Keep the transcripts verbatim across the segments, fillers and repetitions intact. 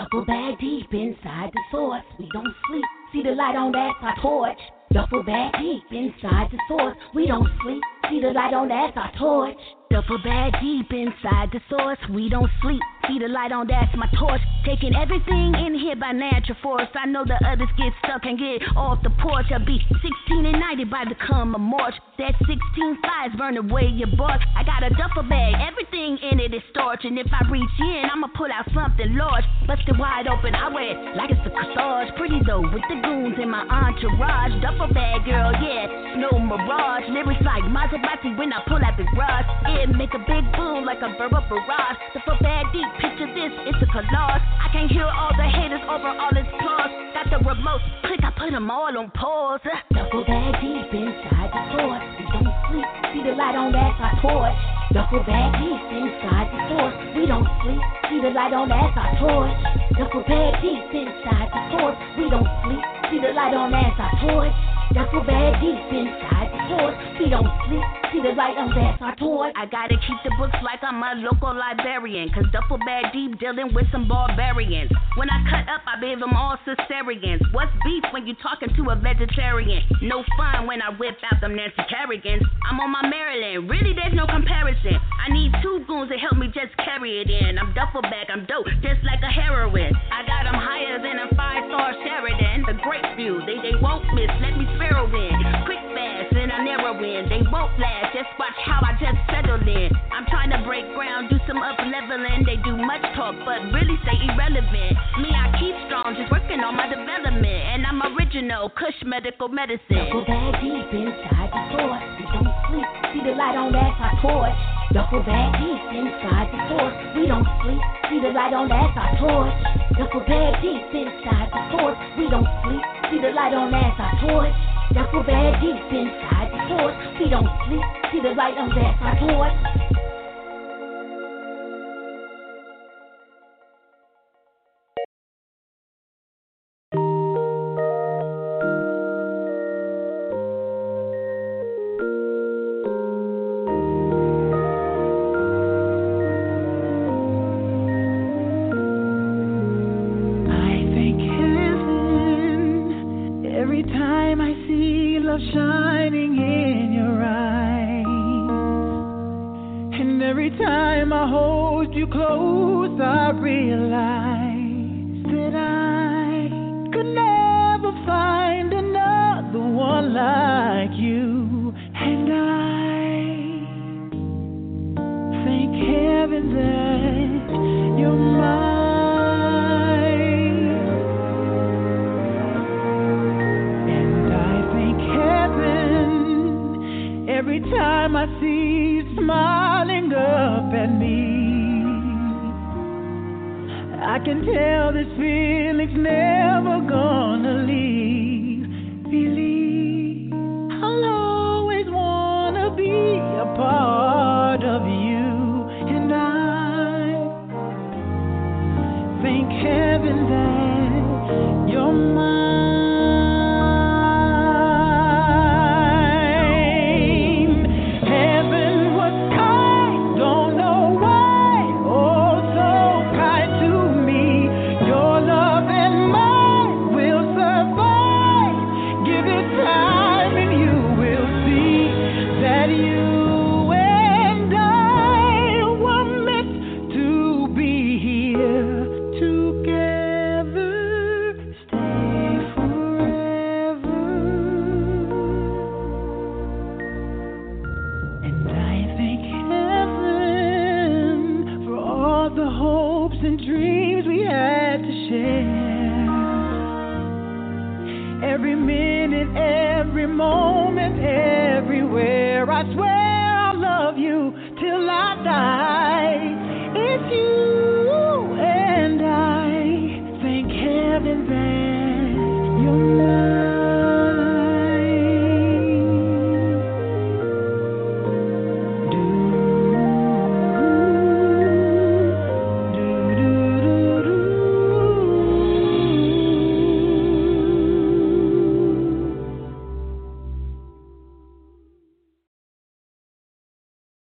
Duffel bag deep inside the source. We don't sleep. See the light on that's our torch. Duffel bag deep inside the source. We don't sleep. See the light on that's our torch. Duffel bag deep inside the source. We don't sleep. See the light on that's my torch. Taking everything in here by natural force. I know the others get stuck and get off the porch. I'll be sixteen and ninety by the come of March. That sixteen fires burn away your bark. I got a duffel bag. Everything in it is starch. And if I reach in, I'ma pull out something large. Busted wide open. I wear it like it's a corsage. Pretty though with the goons in my entourage. Duffel bag girl, yeah. No mirage. Lyrics like Maserati when I pull out the garage. It make a big boom like a verbal barrage. Duffel bag deep. Picture this, it's a collage. I can't hear all the haters over all this applause. Got the remote, click, I put them all on pause. Duffel bag deep inside the source. We don't sleep, see the light on that's our torch. Duffel bag deep inside the source. We don't sleep, see the light on that's our torch. Duffel bag deep inside the source. We don't sleep, see the light on that's our torch. Duffel bag deep inside the source. We don't sleep, see the light on that's our torch. I gotta keep the books like I'm a local librarian. Cause duffel bag deep dealing with some barbarians. When I cut up, I gave them all cesareans. What's beef when you talking to a vegetarian? No fun when I whip out them Nancy Kerrigans. I'm on my Maryland, really there's no comparison. I need two goons to help me just carry it in. I'm duffel bag, I'm dope, just like a heroin. I got them higher than a five-star Sheridan. The great view, they, they won't miss, let me sparrow in. Quick, fast, and I narrow in. They won't last, just watch how I just settle in. I'm trying to break ground, do some up leveling. They do much talk, but really stay irrelevant. Me, I keep strong, just working on my development. And I'm original, Kush medical medicine. Duffel bag deep inside the source. We don't sleep, see the light on that's our torch. Duffel bag deep inside the source. We don't sleep, see the light on that's our torch. Duffel bag deep inside the source. We don't sleep, see the light on that's our torch. Duffel bag deep inside the source. We don't sleep, see the light on that's our torch.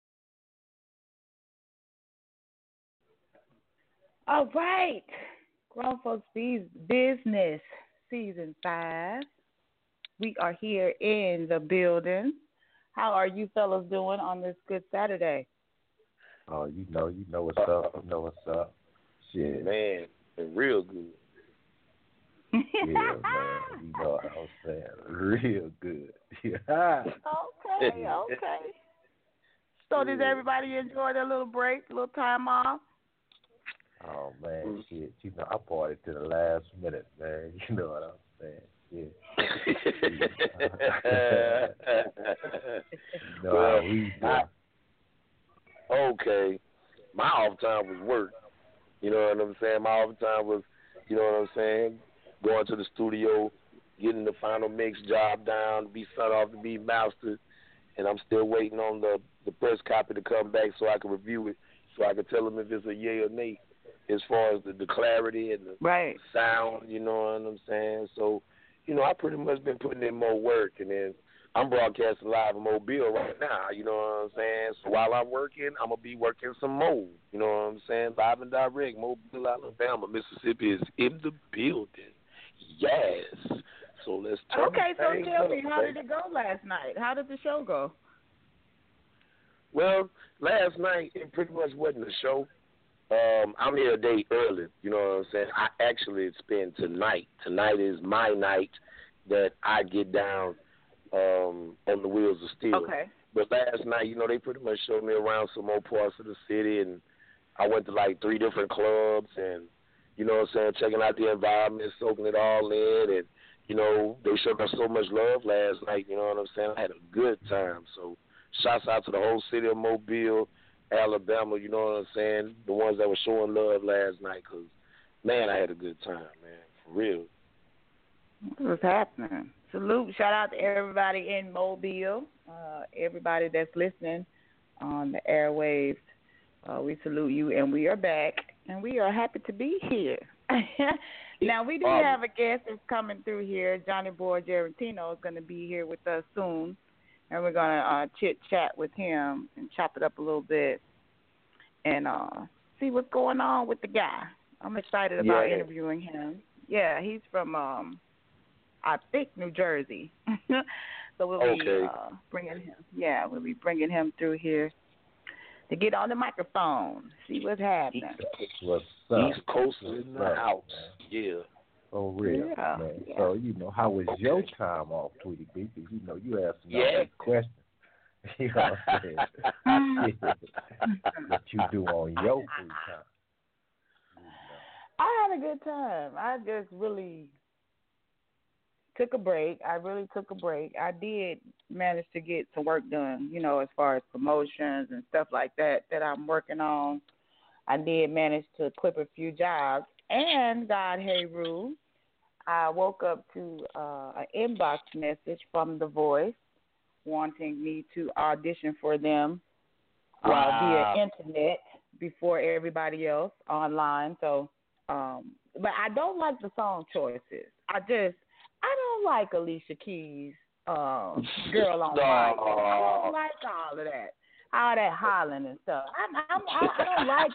All right. Grown Folks Business, Season five. We are here in the building. How are you fellas doing on this good Saturday? Oh, you know, you know what's up. You know what's up. Shit. Man, real good. Yeah, man. You know what I'm saying? Real good. Yeah. Okay, okay. So did everybody enjoy their little break, little time off? Oh, man, shit. You know, I partied to the last minute, man. You know what I'm saying? Yeah. you know well, how we do. I, okay. My off time was work. You know what I'm saying? My off time was, you know what I'm saying, going to the studio, getting the final mix job down, be sent off to be mastered, and I'm still waiting on the, the press copy to come back so I can review it, so I can tell them if it's a yay or nay as far as the, the clarity and the right. sound, you know what I'm saying? So, you know, I pretty much been putting in more work, and then I'm broadcasting live in Mobile right now, you know what I'm saying? So while I'm working, I'm going to be working some more, you know what I'm saying? Live and direct, Mobile, Alabama, Mississippi is in the building. Yes. So let's turn Okay, so tell up, me, how baby. did it go last night? How did the show go? Well, last night, it pretty much wasn't a show. Um, I'm here a day early, you know what I'm saying? I actually spend tonight. Tonight is my night that I get down um, on the wheels of steel. Okay. But last night, you know, they pretty much showed me around some more parts of the city, and I went to like three different clubs, and, you know what I'm saying, checking out the environment, soaking it all in, and, you know, they showed us so much love last night, you know what I'm saying? I had a good time. So shouts out to the whole city of Mobile, Alabama, you know what I'm saying, the ones that were showing love last night, because, man, I had a good time, man, for real. What's happening? Salute, shout out to everybody in Mobile, uh, everybody that's listening on the airwaves. Uh, we salute you, and we are back, and we are happy to be here. Now, we do Um, have a guest that's coming through here. Johnny Boy Gerentino is going to be here with us soon, and we're going to uh, chit-chat with him and chop it up a little bit and uh, see what's going on with the guy. I'm excited about Yeah. interviewing him. Yeah, he's from, um, I think, New Jersey. So we'll Okay. be uh, bringing him. Yeah, we'll be bringing him through here to get on the microphone, see what's happening. What's up? East Coast is in the What's up, house. man? Yeah. For real, Yeah, man. yeah. So, you know, how was Okay. your time off, Tweety B? Because, you know, you asked me Yeah. all these questions. You know what I'm saying? What you do on your free time. You know. I had a good time. I just really took a break. I really took a break. I did manage to get some work done, you know, as far as promotions and stuff like that that I'm working on. I did manage to quit a few jobs. And God Hey Rue, I woke up to uh, an inbox message from The Voice wanting me to audition for them uh, Wow. via internet before everybody else online. So, um, but I don't like the song choices. I just, I don't like Alicia Keys' um, "Girl on Fire." I don't like all of that, all that hollering and stuff. I'm, I'm, I, I don't like.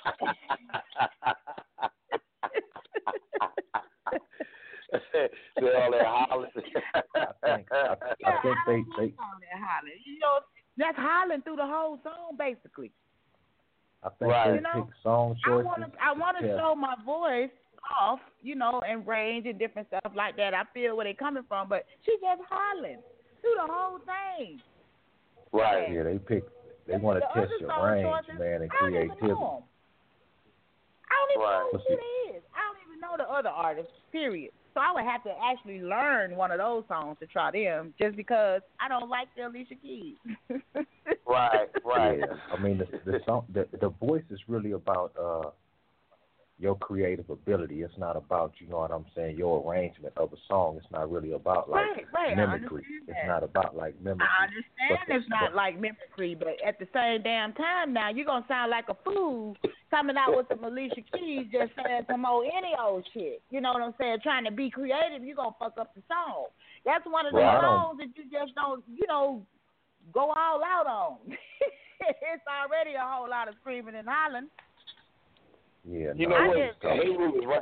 Say all that hollering. I think, I, Yeah, I think I they, don't they, like all that hollering. You know, that's hollering through the whole song, basically. I think Right. they You know, pick song I choices. want to, I want to test. show my voice off, you know, and range and different stuff like that. I feel where they're coming from, but she just hollering through the whole thing. Right. Yeah, they pick. They want to The test other your song range, choices, man, and I don't even creativity. know 'em. I don't even Right. know What's who it? it is. I don't even know the other artists, period. So I would have to actually learn one of those songs to try them, just because I don't like the Alicia Keys. Right. Right. Yeah, I mean the the song, the the voice is really about uh your creative ability. It's not about, you know what I'm saying, your arrangement of a song. It's not really about like Right, right. I mimicry. understand It's that. not about like mimicry. I understand But the- it's not but- like mimicry, but at the same damn time now, you're going to sound like a fool coming out with some Alicia Keys just saying some old any old shit. You know what I'm saying? Trying to be creative, you're going to fuck up the song. That's one of the Well, I don't- songs that you just don't, you know, go all out on. It's already a whole lot of screaming and hollering. Yeah, You no, know I what? just- Hey Rue is right.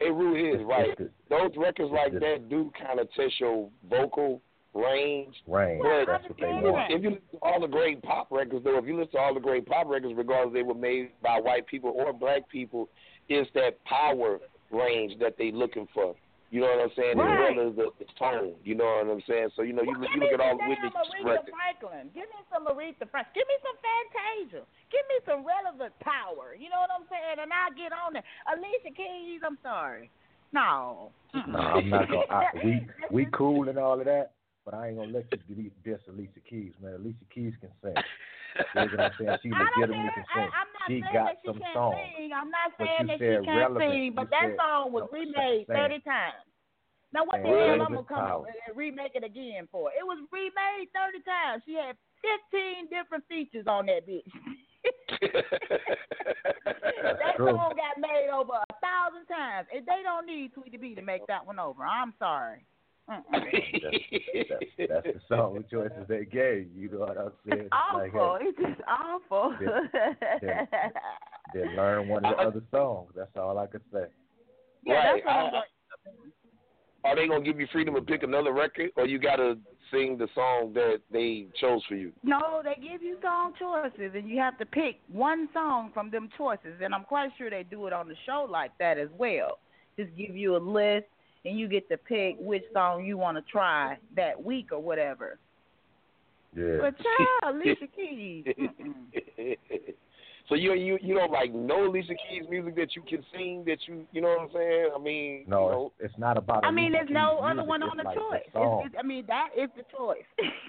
It really is, right? It's Those records like it's that do kind of test your vocal range. range. But That's what they Yeah. want. if you listen to all the great pop records, though, if you listen to all the great pop records, regardless they were made by white people or black people, it's that power range that they looking for. You know what I'm saying? Right. As well as the, the tone. You know what I'm saying? So, you know, you, Well, you give look me at all some the Whitney damn Houston Aretha records. Franklin. Give me some Aretha Franklin. Give me some Fantasia. Give me some relevant power. You know what I'm saying? And I'll get on it. Alicia Keys, I'm sorry. No. No, I'm not gonna. I, we we cool and all of that, but I ain't gonna let you delete diss Alicia Keys, man. Alicia Keys can sing. You know what I'm saying? She I don't legitimately care. can sing. I, I'm not She saying got that she some can't songs. sing. I'm not But saying you that she said can't relevant. sing, but You that said- song was no, remade saying. thirty times. Now what the Saying hell I'm relevant gonna come power. and remake it again for? It was remade thirty times. She had fifteen different features on that bitch. That true. song got made over a thousand times, and they don't need Tweety B to make that one over. I'm sorry. that's, that's, that's the song choices they gave. You know what I'm saying? It's awful. Like, hey, It's just awful. then, then, then learn one of the other songs. That's all I can say. Yeah, Right. that's what I'm I- going. Are they gonna give you freedom to pick another record, or you gotta sing the song that they chose for you? No, they give you song choices, and you have to pick one song from them choices. And I'm quite sure they do it on the show like that as well. Just give you a list, and you get to pick which song you want to try that week or whatever. Yeah. But child, Alicia Keys. Mm-mm. So you you you don't like no Alicia Keys music that you can sing that you you know what I'm saying? I mean, No, you know, it's, it's not about. I mean, Alicia there's no Keys other music. one It's on the like choice. The song. It's, it's, I mean, that is the choice.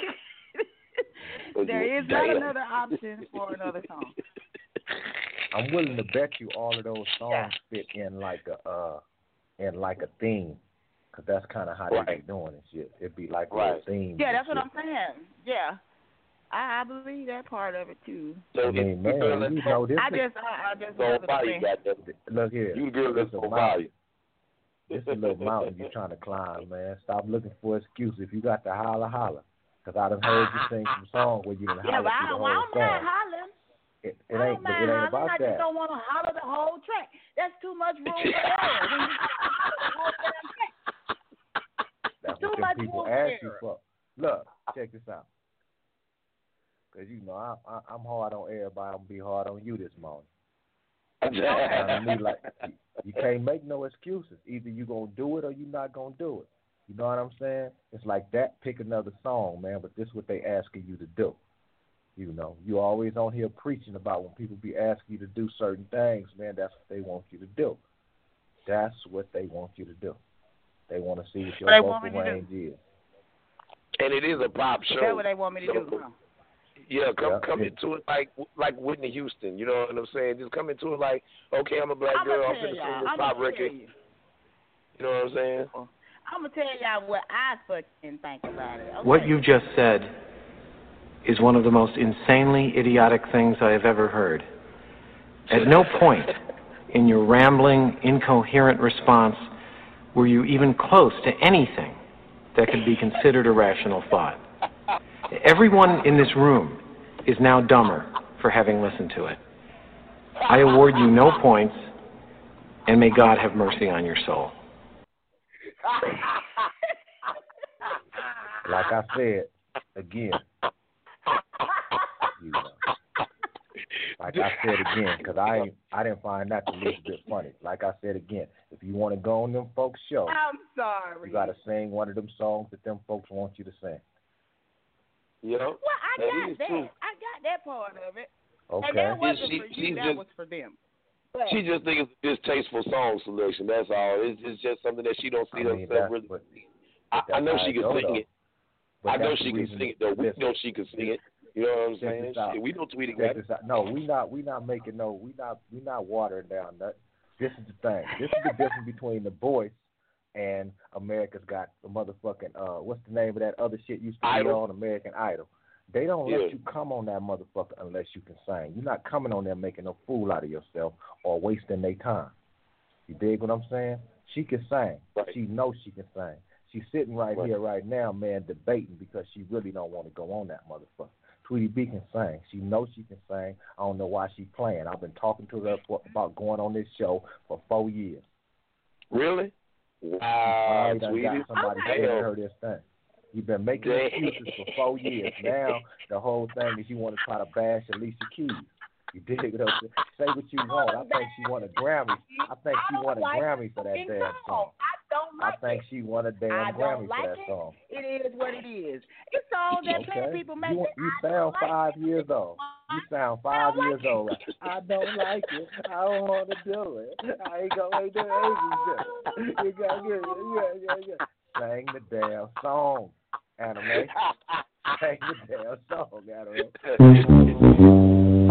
So There you- is not damn. another option for another song. I'm willing to bet you all of those songs Yeah. fit in like a uh, in like a theme, cause that's kind of how they Right. be doing and shit. It'd be like a Right. little theme. Yeah, and that's what shit. I'm saying. Yeah, I, I believe that part of it too. So I mean, if man, girl you know this. I is- just, I, I just so never value think. got that. Look here. You the girl This that's a so mountain. value. This is a little mountain you're trying to climb, man. Stop looking for excuses. If you got to holler, holler. Because I done heard you sing some song where you done Yeah, holler but I through the don't, whole I don't mind song. hollering. It, it I ain't, don't but mind it ain't hollering. about I just that. don't want to holler the whole track. That's too much room for error. When you holler the whole damn track. That's too what much them people room for ask you error. for. Look, check this out. Because, you know, I, I, I'm hard on everybody. I'm going to be hard on you this morning. Sound to me like you, you can't make no excuses. Either you going to do it or you not going to do it. You know what I'm saying? It's like that. Pick another song, man, but this is what they asking you to do. You know, you always on here preaching about when people be asking you to do certain things, man, that's what they want you to do. That's what they want you to do. They want to see what your They want vocal me to range is. And it is a pop show. Is that what they want me to So, do? Huh? Yeah, come Yeah, come yeah. into it like like Whitney Houston. You know what I'm saying? Just come into it like, okay, I'm a black I'm girl. gonna I'm tell finna sing y'all. this I'm pop gonna record. tell you. You know what I'm saying? I'm gonna tell y'all what I fucking think about it. Okay? What you just said is one of the most insanely idiotic things I have ever heard. At no point in your rambling, incoherent response were you even close to anything that could be considered a rational thought. Everyone in this room is now dumber for having listened to it. I award you no points, and may God have mercy on your soul. Like I said, again, you know, like I said again, because I ain't, I didn't find that the least bit funny. Like I said again, if you want to go on them folks' show, I'm sorry. you got to sing one of them songs that them folks want you to sing. You know? Well, I That got is that. true. I got that part of it. Okay. And that wasn't She- for she you. That just- was for them. But She just thinks it's distasteful song selection. That's all. It's, it's just something that she don't see I mean, herself that's, really. but, I, but I know that's she how can go, sing though. it. But I know that's she the can reason- sing it though. We listen, know she can sing it. You know what I'm check saying? this out. Shit, we know Tweety Check got it. this out. No, we not we not making no we not we not watering down that. This is the thing. This is the difference between The Voice and America's Got the motherfucking uh what's the name of that other shit used to be Idol. on American Idol. They don't Yeah. let you come on that motherfucker unless you can sing. You're not coming on there making a fool out of yourself or wasting their time. You dig what I'm saying? She can sing. Right. She knows she can sing. She's sitting right, Right. here right now, man, debating because she really don't want to go on that motherfucker. Tweety B can sing. She knows she can sing. I don't know why she playing. I've been talking to her for, about going on this show for four years. Really? Wow, He done sweetie. got somebody Okay. telling her this thing. You've been making Damn. excuses for four years. Now the whole thing is you want to try to bash Alicia Keys. You dig it up? Say what you want. I think she won a Grammy. I think she won a like Grammy for that damn song. I don't like I think it. she won a damn I Grammy don't like for that it. song. It is what it is. It's songs that Okay. plenty people make. You, you sound five years old. You sound five years like old. Right? I don't like it. I don't want to do it. I ain't gonna make the Asian shit. You gotta get it. Yeah, yeah, yeah. Sing the damn song, Anime. Sing the damn song, Anime.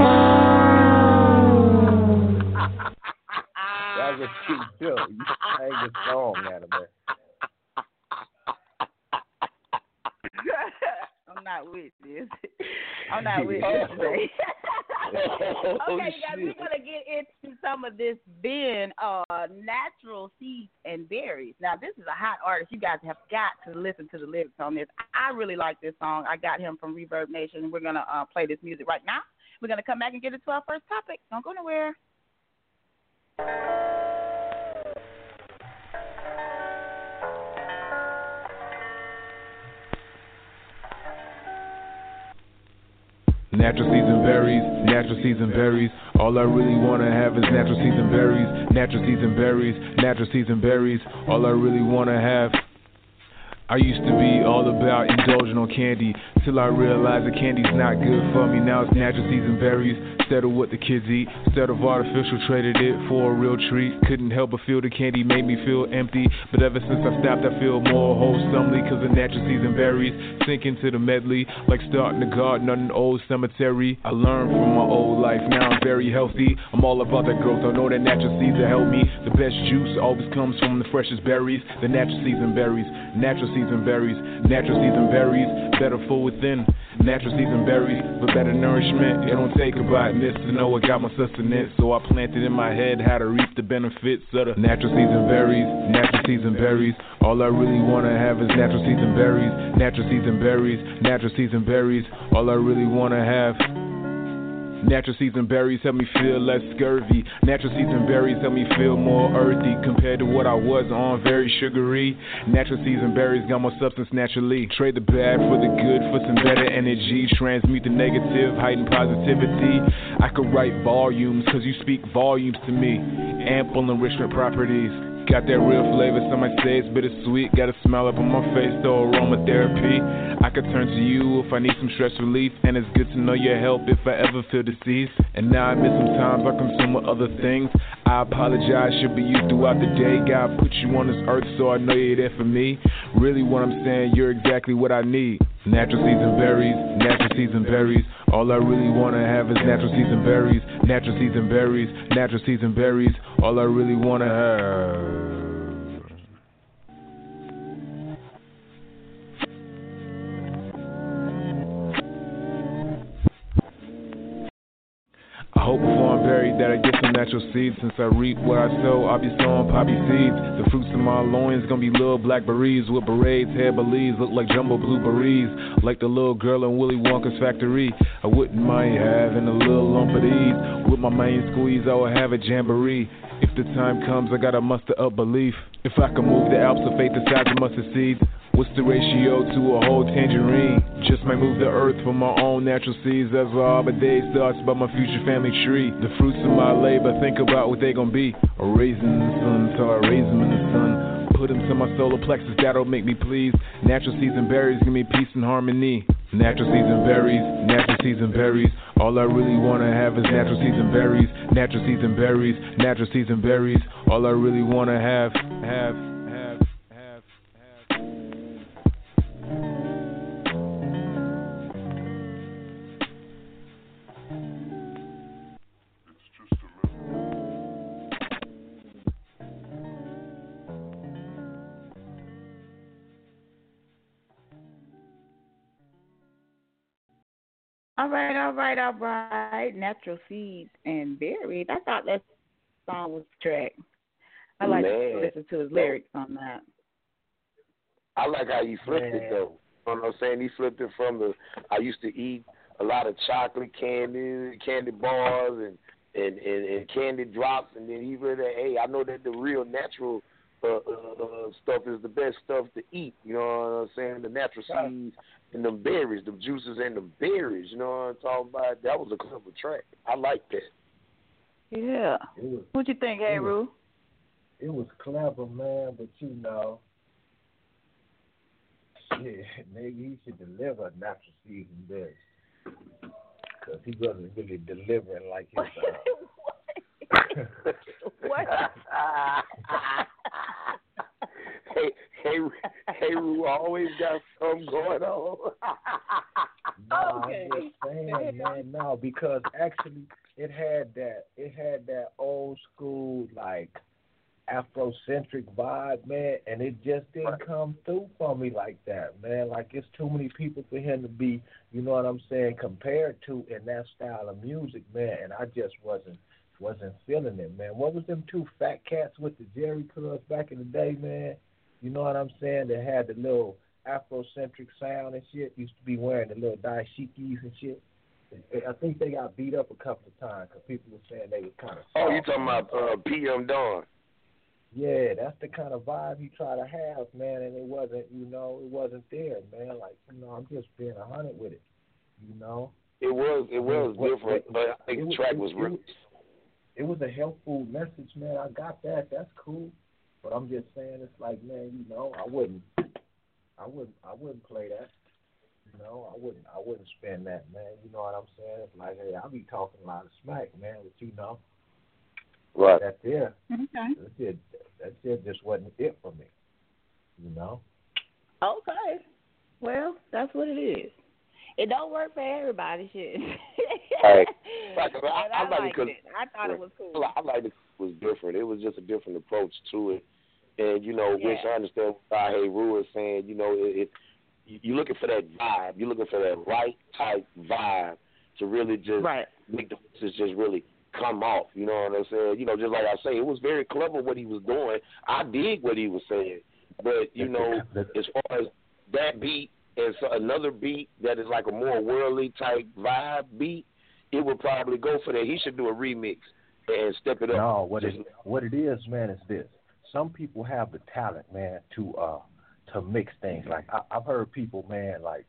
That's what you do. You sing the song, Anime. I'm not with this. I'm not with this today. Okay, you guys, we're gonna get into some of this Ben, uh, Natural Seeds and Berries. Now, this is a hot artist. You guys have got to listen to the lyrics on this. I really like this song. I got him from Reverb Nation. We're gonna uh, play this music right now. We're gonna come back and get into our first topic. Don't go nowhere. Natural season berries, natural season berries. All I really wanna have is natural season berries, natural season berries, natural season berries. All I really wanna have. I used to be all about indulging on candy, till I realized that candy's not good for me. Now it's natural season berries, instead of what the kids eat, instead of artificial, traded it for a real treat. Couldn't help but feel the candy made me feel empty, but ever since I stopped I feel more wholesomely, cause the natural season berries sink into the medley, like starting a garden on an old cemetery. I learned from my old life, now I'm very healthy. I'm all about that growth, I know that natural seeds will help me. The best juice always comes from the freshest berries, the natural season berries, natural season berries, natural season berries, better for within. Natural season berries, but better nourishment. It don't take a botanist to know I got my sustenance, so I planted in my head how to reap the benefits of the natural season berries, natural season berries. All I really wanna have is natural season berries, natural season berries, natural season berries. All I really wanna have. Natural season berries help me feel less scurvy. Natural season berries help me feel more earthy compared to what I was on, very sugary. Natural season berries got more substance naturally. Trade the bad for the good for some better energy. Transmute the negative, heighten positivity. I could write volumes cause you speak volumes to me. Ample enrichment properties. Got that real flavor, some might say it's bittersweet. Got a smile up on my face, though aromatherapy. I could turn to you if I need some stress relief, and it's good to know your help if I ever feel diseased. And now I admit sometimes I consume with other things. I apologize, should be you throughout the day. God put you on this earth, so I know you're there for me. Really what I'm saying, you're exactly what I need. Natural season berries, natural season berries. All I really wanna have is natural season berries, natural season berries, natural season berries. All I really wanna have. I hope before I'm buried that I get some natural seeds. Since I reap what I sow, I'll be sowing poppy seeds. The fruits of my loins gonna be little blackberries with berets, hair belize, look like jumbo blueberries. Like the little girl in Willy Wonka's factory. I wouldn't mind having a little lump of these. With my main squeeze, I would have a jamboree. If the time comes, I gotta muster up belief. If I can move the Alps of faith the size of mustard seeds, what's the ratio to a whole tangerine? Just might move the earth for my own natural seeds. That's where all my day starts by my future family tree. The fruits of my labor, think about what they gon' be. A raisin in the sun, so I raise them in the sun. Put them to my solar plexus, that'll make me pleased. Natural season berries give me peace and harmony. Natural season berries, natural season berries. All I really wanna have is natural season berries, natural season berries, natural season berries. All I really wanna have, have, have, have, have. All right, all right, all right. Natural seeds and berries. I thought that song was track. I like to listen to his lyrics on that. I like how he flipped Man. it though. You know what I'm saying? He flipped it from the I used to eat a lot of chocolate candy, candy bars and, and, and, and candy drops, and then he really, hey, I know that the real natural uh, uh, stuff is the best stuff to eat. You know what I'm saying? The natural seeds and them berries, the juices and the berries. You know what I'm talking about? That was a clever track. I like that. Yeah. Was, what you think, hey, Rue? It was clever, man, but you know, shit, maybe he should deliver natural seeds and berries. Because he wasn't really delivering like his. Uh... what? hey, hey, hey, Rue always got something going on. no, okay. I'm just saying, man, no, because actually it had that, it had that old school like Afrocentric vibe, man, and it just didn't right. come through for me like that, man. Like, it's too many people for him to be, you know what I'm saying, compared to in that style of music, man, and I just wasn't wasn't feeling it, man. What was them two fat cats with the Jerry Curls back in the day, man? You know what I'm saying? They had the little Afrocentric sound and shit, used to be wearing the little dashikis and shit. I think they got beat up a couple of times because people were saying they was kind of... Oh, you talking about uh, P M Dawn? Yeah, that's the kind of vibe you try to have, man, and it wasn't, you know, it wasn't there, man. Like, you know, I'm just being a hundred with it, you know. It was, it was what, different, what, but I think it the track was, it, was real. It was a helpful message, man. I got that. That's cool. But I'm just saying, it's like, man, you know, I wouldn't, I wouldn't, I wouldn't play that. You know, I wouldn't, I wouldn't spend that, man. You know what I'm saying? It's like, hey, I'll be talking a lot of smack, man, but you know. Right. That there. Okay. That's it. That shit just wasn't it for me. You know? Okay. Well, that's what it is. It don't work for everybody, shit. Hey, like, I, I, I, like liked it, it. I thought it was cool. I liked it. It was different. It was just a different approach to it. And, you know, yeah. which I understand what Hey Rue is saying, you know, it, it, you're looking for that vibe. You're looking for that right type vibe to really just right. make the message just really come off. You know what I'm saying? You know, just like I say, it was very clever what he was doing. I dig what he was saying. But, you know, as far as that beat and so another beat that is like a more worldly type vibe beat, it would probably go for that. He should do a remix and step it up. No, what it, what it is, man, is this. Some people have the talent, man, to uh to mix things. Like, I, I've heard people, man, like,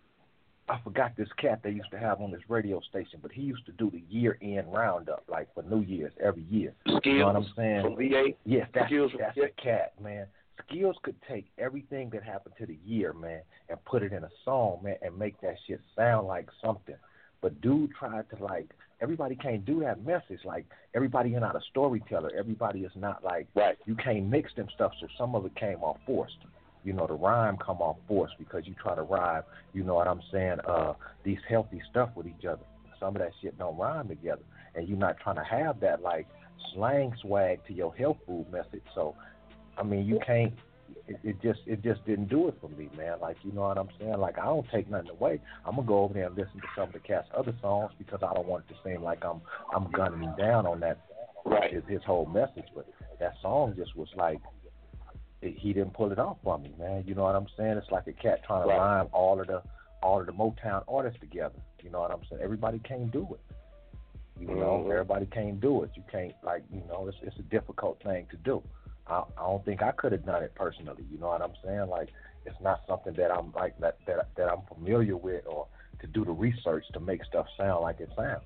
I forgot this cat they used to have on this radio station, but he used to do the year-end roundup, like, for New Year's every year. Skills, you know what I'm saying? From V A? Yes, that's, Skills that's the cat, man. Skills could take everything that happened to the year, man, and put it in a song, man, and make that shit sound like something. But dude tried to, like, everybody can't do that message. Like, everybody is not a storyteller. Everybody is not, like, right. You can't mix them stuff, so some of it came off forced. You know, the rhyme come off forced because you try to rhyme, you know what I'm saying, uh, these healthy stuff with each other. Some of that shit don't rhyme together. And you're not trying to have that, like, slang swag to your health food message. So, I mean, you can't, it, it just it just didn't do it for me, man. Like, you know what I'm saying? Like, I don't take nothing away. I'm going to go over there and listen to some of the cat's other songs because I don't want it to seem like I'm I'm gunning him down on that, right. his, his whole message. But that song just was like, it, he didn't pull it off for me, man. You know what I'm saying? It's like a cat trying to right. rhyme all of the all of the Motown artists together. You know what I'm saying? Everybody can't do it. You know, mm-hmm. everybody can't do it. You can't, like, you know, it's it's a difficult thing to do. I, I don't think I could have done it personally. You know what I'm saying? Like, it's not something that I'm like that that that I'm familiar with, or to do the research to make stuff sound like it sounds.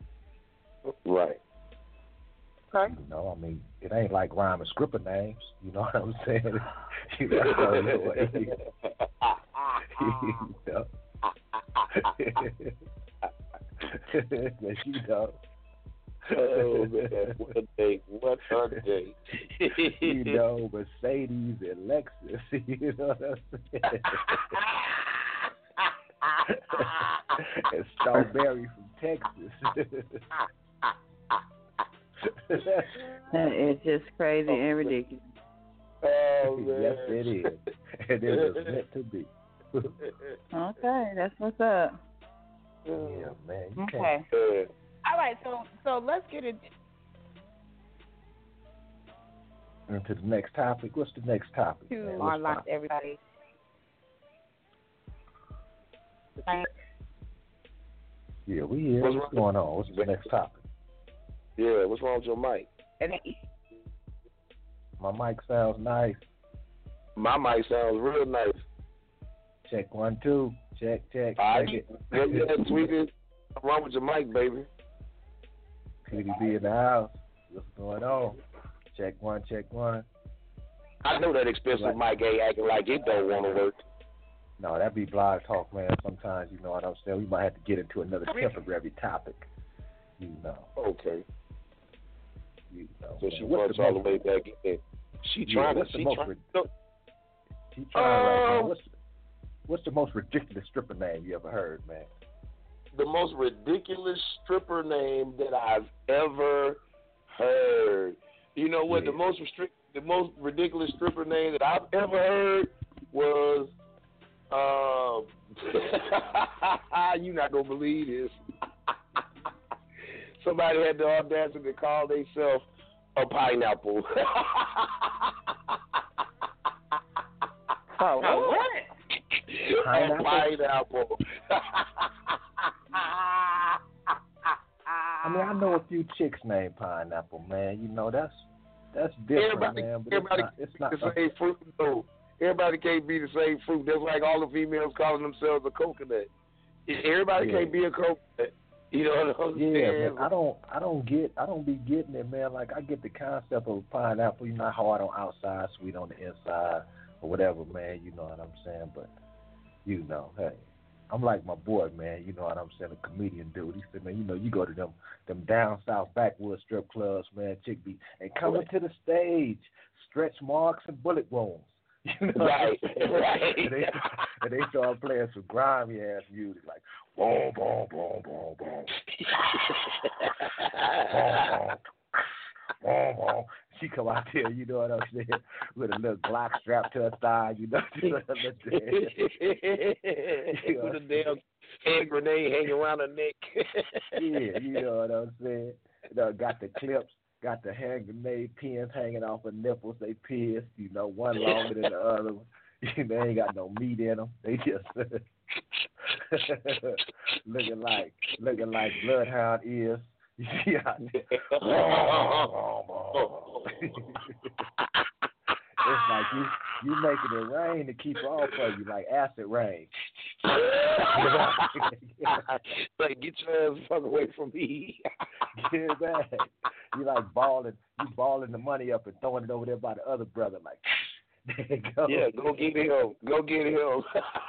Right. Okay. You know, I mean, it ain't like rhyming scripper names. You know what I'm saying? you know, you know. But you know. Oh, man, what a day, what a day. You know, Mercedes and Lexus, you know what I'm saying? And Strawberry from Texas. That is just crazy and ridiculous. Oh, man. Yes, it is. And it was meant to be. Okay, that's what's up. Yeah, man. You okay. Can't. All right, so so let's get it into the next topic. What's the next topic? To man? our life, everybody. Yeah, we here. What's, what's going on? What's the next topic? Yeah, what's wrong with your mic? my mic sounds nice. My mic sounds real nice. Check one, two. Check, check. I check it. Well, yeah, sweetie. What's wrong with your mic, baby? P D B in the house. What's going on? Check one, check one. I know that expensive mic ain't acting like it don't want to work. No, that be blog talk, man. Sometimes, you know what I'm saying, we might have to get into another temporary topic. You know. Okay. You know. So she what's wants all the way back in. She trying yeah, to. She most trying. Ri- to she trying right uh, now. What's what's the most ridiculous stripper name you ever heard, man? The most ridiculous stripper name that I've ever heard. You know what? Yeah. The most restrict, the most ridiculous stripper name that I've ever heard was. Um, you're not gonna believe this. Somebody had the audacity to call themselves a pineapple. Oh, what? Pineapple? A pineapple. I mean, I know a few chicks named Pineapple, man. You know, that's that's different, everybody, man. But everybody it's not, it's can't not be the same fruit, though. Everybody can't be the same fruit. That's like all the females calling themselves a coconut. Everybody yeah. can't be a coconut. You know what I'm saying? Yeah, man. I don't, I don't get, I don't be getting it, man. Like I get the concept of pineapple. You're not hard on outside, sweet on the inside, or whatever, man. You know what I'm saying? But you know, hey, I'm like my boy, man. You know what I'm saying? A comedian dude. He said, man, you know, you go to them, them down south backwoods strip clubs, man. Chick be and coming to the stage, stretch marks and bullet wounds. You know? Right, right. And they, and they start playing some grimy ass music like boom, boom, boom, boom, boom, boom, boom, boom. She come out there, you know what I'm saying, with a little Glock strapped to her thigh, you know, with a damn hand grenade hanging around her neck. Yeah, you know what I'm saying. You know, got the clips. Got the hand grenade pins hanging off her nipples. They pissed, you know, one longer than the other one. They ain't got no meat in them. They just looking like looking like bloodhound ears. You see how it's like you you making it rain to keep off of you, like acid rain. Like, get your ass fuck away from me. Get it back. You like balling, you balling the money up and throwing it over there by the other brother. Like, there you go. Yeah, go get him. Go get him.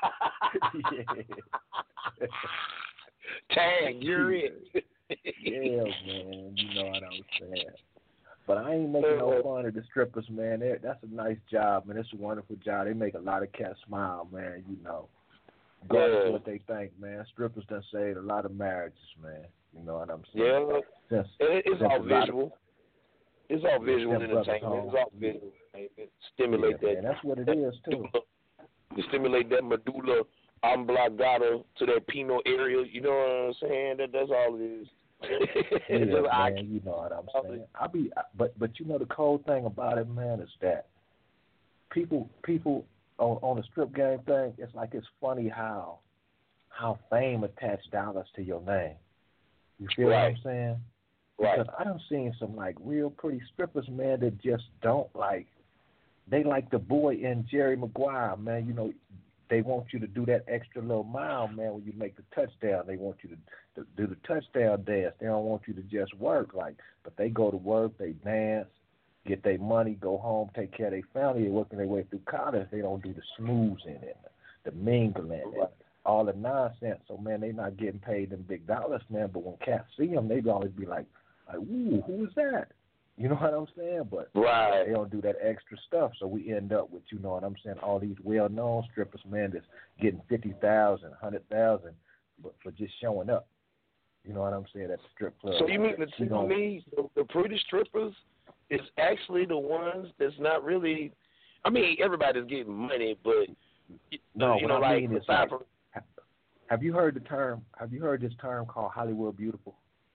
Yeah. Tag, you're it. Yeah, man. You know what I'm saying. But I ain't making no fun of the strippers, man. They're, that's a nice job, man. It's a wonderful job. They make a lot of cats smile, man. You know, regardless of what they think, man. Strippers done saved a lot of marriages, man. You know what I'm saying? Yeah, since, it, it's since all visual. Of, it's all visual entertainment. It's all visual entertainment. Stimulate yeah, that. Man, that's what it is too. To stimulate that medulla oblongata to that penile area. You know what I'm saying? That that's all it is. Yeah, man, you know what I'm saying. I be, but but you know the cold thing about it, man, is that people people on on the strip game thing. It's like it's funny how how fame attached dollars to your name. You feel right. what I'm saying? Right. Because I done seen some like real pretty strippers, man, that just don't like. They like the boy in Jerry Maguire, man. You know, they want you to do that extra little mile, man, when you make the touchdown. They want you to, to do the touchdown dance. They don't want you to just work, like. But they go to work, they dance, get their money, go home, take care of their family. They're working their way through college. They don't do the smoozing and the, the mingling and all the nonsense. So, man, they not getting paid them big dollars, man. But when cats see them, they always be like, like, ooh, who is that? You know what I'm saying? But right. they don't do that extra stuff, so we end up with, you know what I'm saying, all these well-known strippers, man, that's getting fifty thousand dollars, one hundred thousand dollars but for just showing up. You know what I'm saying, at the strip club. So you mean to tell me the, the pretty strippers is actually the ones that's not really, I mean, everybody's getting money, but, no, you know, what I like, mean is like, have you heard the term, have you heard this term called Hollywood Beautiful?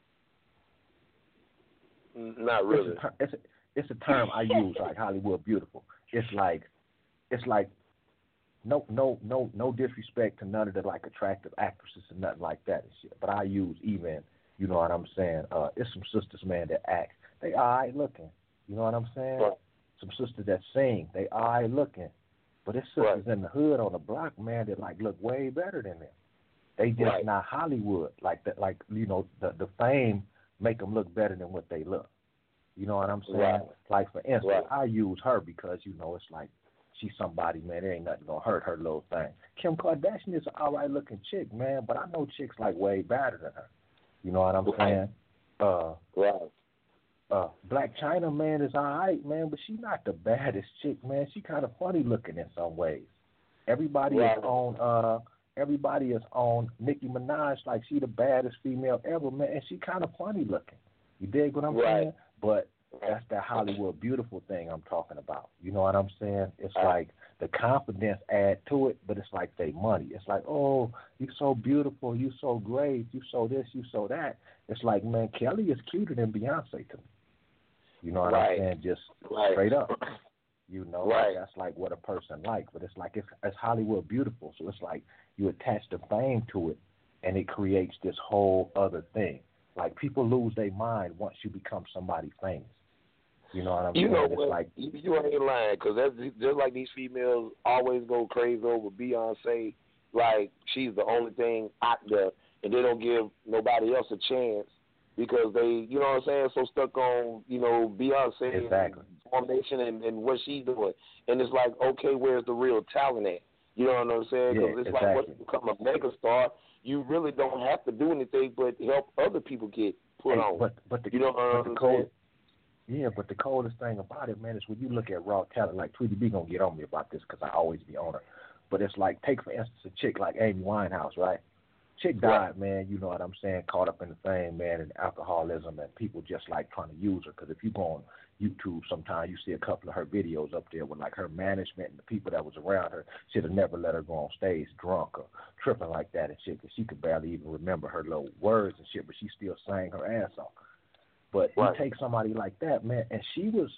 Not really. It's a, it's a, it's a term I use, like Hollywood Beautiful. It's like, it's like, no, no, no, no disrespect to none of the like attractive actresses and nothing like that and shit. But I use even, you know what I'm saying? Uh, it's some sisters, man, that act. They all right looking. You know what I'm saying? Right. some sisters that sing. They eye looking, but it's sisters right. in the hood on the block, man, that like look way better than them. They just right. not Hollywood like that. Like you know, the the fame make them look better than what they look. You know what I'm saying? Right. Like for instance, right. I use her because you know it's like she's somebody, man. There ain't nothing gonna hurt her little thing. Kim Kardashian is an all right looking chick, man, but I know chicks like way better than her. You know what I'm right. saying? Uh, right. uh, Black China, man, is all right, man, but she's not the baddest chick, man. She kind of funny looking in some ways. Everybody right. is on. Uh, everybody is on Nicki Minaj like she the baddest female ever, man, and she kind of funny looking. You dig what I'm right. saying? But that's that Hollywood beautiful thing I'm talking about. You know what I'm saying? It's like the confidence add to it, but it's like they money. It's like, oh, you so beautiful, you so great, you so this, you so that. It's like, man, Kelly is cuter than Beyonce to me. You know what right. I'm saying? Just right. straight up. You know, right. that's like what a person like. But it's like it's, it's Hollywood beautiful. So it's like you attach the fame to it, and it creates this whole other thing. Like people lose their mind once you become somebody famous. You know what I'm you saying? Know it's what? like you, you ain't lying, because that's just like these females always go crazy over Beyonce. Like she's the only thing out there, and they don't give nobody else a chance because they, you know what I'm saying, so stuck on, you know, Beyonce exactly. and Foundation and, and what she's doing. And it's like, okay, where's the real talent at? You know what I'm saying? Because yeah, it's exactly. like once you become a mega star, you really don't have to do anything but help other people get put hey, on. But, but the, you know what but I'm the saying? cold, yeah, but the coldest thing about it, man, is when you look at raw talent, like Tweety B gonna get on me about this because I always be on her. But it's like, take for instance a chick like Amy Winehouse, right? Chick died, right. man, you know what I'm saying, caught up in the fame, man, and alcoholism, and people just like trying to use her. Because if you go on YouTube sometimes, you see a couple of her videos up there with like her management and the people that was around her. Should have never let her go on stage drunk or tripping like that and shit, because she could barely even remember her little words and shit, but she still sang her ass off. But right. you take somebody like that, man, and she was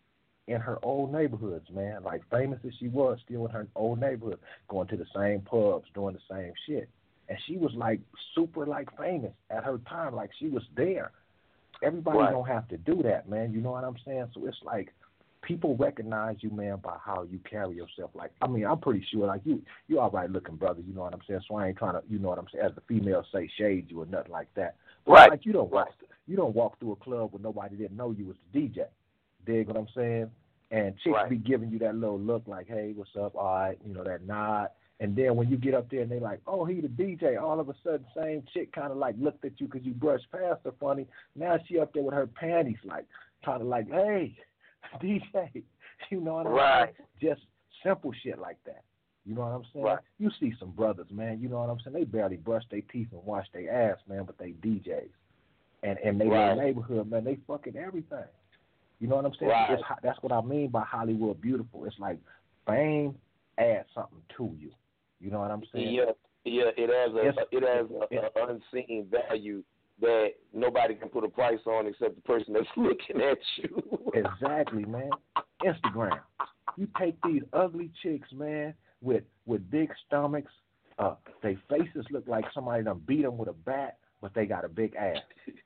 in her old neighborhoods, man, like famous as she was, still in her old neighborhood, going to the same pubs, doing the same shit. And she was like super like famous at her time, like she was there. Everybody right. don't have to do that, man. You know what I'm saying? So it's like people recognize you, man, by how you carry yourself. Like, I mean, I'm pretty sure, like you, you all right looking brother. You know what I'm saying? So I ain't trying to, you know what I'm saying, as the female say, shade you or nothing like that. But right. Like you don't walk, you don't walk through a club where nobody didn't know you was the D J. Dig what I'm saying? And chicks right. be giving you that little look, like, hey, what's up? All right, you know, that nod. And then when you get up there and they like, oh, he the D J, all of a sudden, same chick kind of like looked at you because you brushed past her funny. Now she up there with her panties like, kind of like, hey, D J. You know what I'm right. saying? Just simple shit like that. You know what I'm saying? Right. You see some brothers, man, you know what I'm saying? They barely brush their teeth and wash their ass, man, but they D Js. And and they right. little neighborhood, man, they fucking everything. You know what I'm saying? Right. It's, that's what I mean by Hollywood beautiful. It's like fame adds something to you. You know what I'm saying? Yeah, yeah. It has a it's, it has it's, an unseen value that nobody can put a price on except the person that's looking at you. Exactly, man. Instagram. You take these ugly chicks, man, with with big stomachs. Uh, their faces look like somebody done beat them with a bat, but they got a big ass.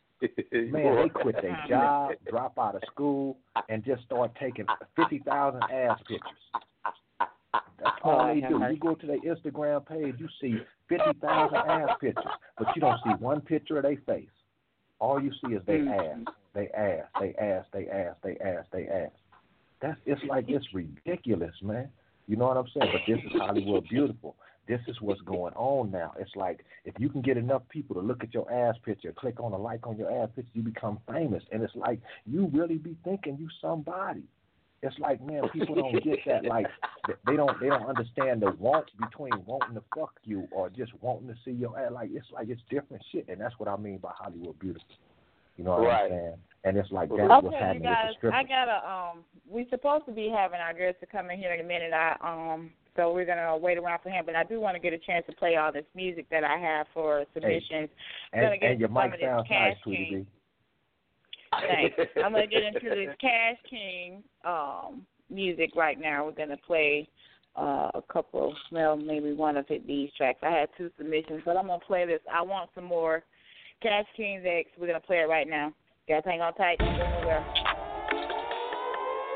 Man, they quit their job, drop out of school, and just start taking fifty thousand ass pictures. That's all they do. You go to their Instagram page, you see fifty thousand ass pictures, but you don't see one picture of their face. All you see is their ass, they ass, they ass, they ass, they ass, they ass. That's it's like it's ridiculous, man. You know what I'm saying? But this is Hollywood beautiful. This is what's going on now. It's like if you can get enough people to look at your ass picture, click on a like on your ass picture, you become famous. And it's like you really be thinking you somebody. It's like, man, people don't get that. Like they don't they don't understand the want between wanting to fuck you or just wanting to see your ass. Like it's like it's different shit, and that's what I mean by Hollywood beautiful. You know what right. I'm saying? And it's like that's okay, what's happening you guys, with the strippers. I gotta um we're supposed to be having our guest to come in here in a minute. I um so we're gonna wait around for him, but I do want to get a chance to play all this music that I have for submissions. Hey, and, and your mic sounds nice, Tweety B. Thanks. I'm gonna get into this Cash King um music right now. We're gonna play uh, a couple, well, maybe one of these tracks. I had two submissions, but I'm gonna play this. I want some more Cash King's X. We're gonna play it right now. Guys, hang on tight. Don't go nowhere.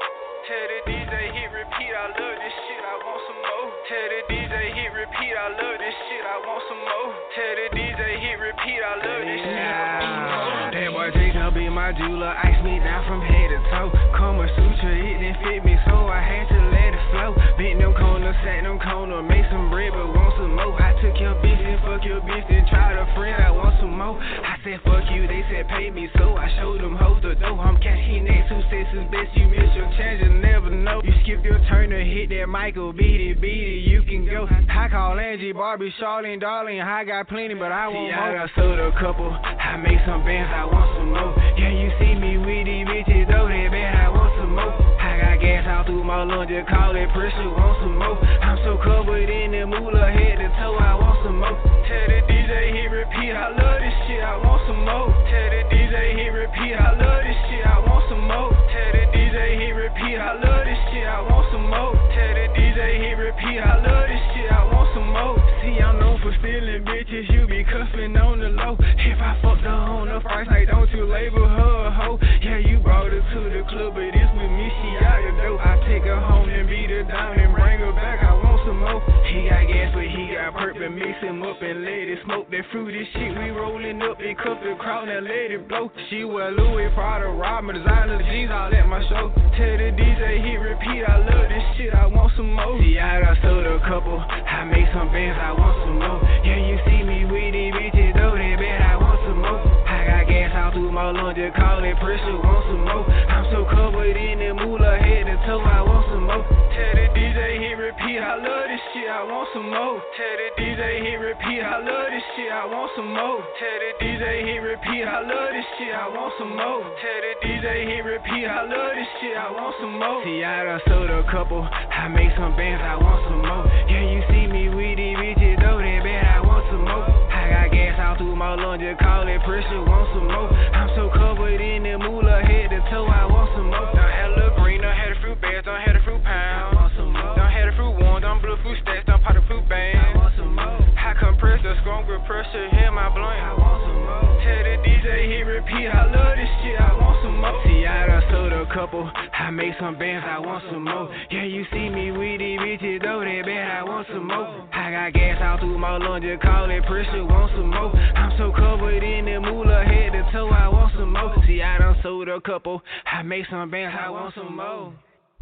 Tell the D J hit repeat, I love this shit, I want some more. Tell the D J hit repeat, I love this shit, I want some more. Tell the D J hit repeat, I love this shit, I want some more. That boy Jacob be my jeweler, ice me down from head to toe. Kama Sutra, it didn't fit me, so I had to let it flow. Bent them corners, sat them corners, make some bread, but want some more. I took your bitch and fuck your bitch and tried a friend, I want some more. I said fuck you, they said pay me, so I showed them hoes the dough. I'm catching next two sets is best, you miss your chance, you never know. You skip your turn to hit that Michael, beat it, beat it, you can go. I call Angie, Barbie, Charlene, darling, I got plenty, but I want more. I sold a couple, I make some bands, I want some more. Yeah, you see me with these bitches, though, they bad, I want some more. I got gas all through my lungs, just call it pressure, want some more. I'm so covered in the moolah, head to toe, I want some more. Tell the D J hit repeat, I love this shit, I want some more. Tell the D J hit repeat, I love this shit, I want some more. Tell the D J hit repeat, I love this shit, I want some more. Tell the D J hit repeat, I love this shit, I want some more. See, I'm known for stealing bitches, you be cuffing on the low. If I fucked her on the first night, don't you label her a hoe? Yeah, you brought her to the club, but it's with me, she out the door. I take her home and beat her down and bring her back, I want some more. He got gas, but he got perp, and mix him up and let it smoke. That fruity shit, we rolling up and cuff the crowd and let it blow. She wear Louis, Prada, Robin, designer jeans, all at my show. Tell the D J hit repeat, I love this shit, I want some more. See, I done sold a couple, I made some bands, I want some more. Yeah, you see me with these bitches, though, they bad, I want some more. I got gas all through my lungs, just call it pressure, want some more. I'm so covered in the moolah, head to toe, I want some more. Tell the D J hit repeat, I love this shit, I want some more. Tell the D J hit repeat, I love this shit, I want some more. Tell the D J hit repeat, I love this shit, I want some more. Tell the D J hit repeat, I love this shit, I want some more. See, I done sold a couple, I made some bands, I want some more. Yeah, you see me with these bitches, though, they bad, I want some more. I got gas all through my lungs, just call it pressure, want some more. I'm so covered in the moolah, head to toe, I want some more. Done had a little green, done had a fruit bags, done had a fruit pound. Done had a fruit one, done blue fruit stacks, done pot a fruit band. I want some more. I compress the strong grip pressure, hear my blunt. I want some more. Tell the D J hit repeat, I love this shit, I want some more. See, I done sold a couple, I made some bands, I want some more. Yeah, you see me with these bitches, though, they bad, I want some more. I got gas all through my lungs, just call it pressure, want some more. I'm so covered in the moolah, head to toe, I want some more. See, I done sold a couple, I made some bands, I want some more.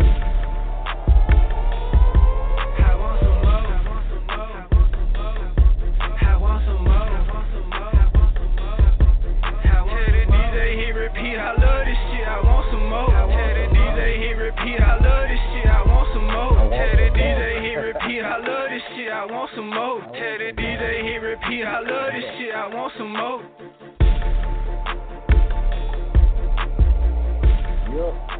Repeat, I love this shit, I want some more. Tell the D J hit repeat, I love this shit, I want some more. Tell the D J hit repeat, I love this shit, I want some more. Tell the D J hit repeat, I love this shit, I want some more. Yep.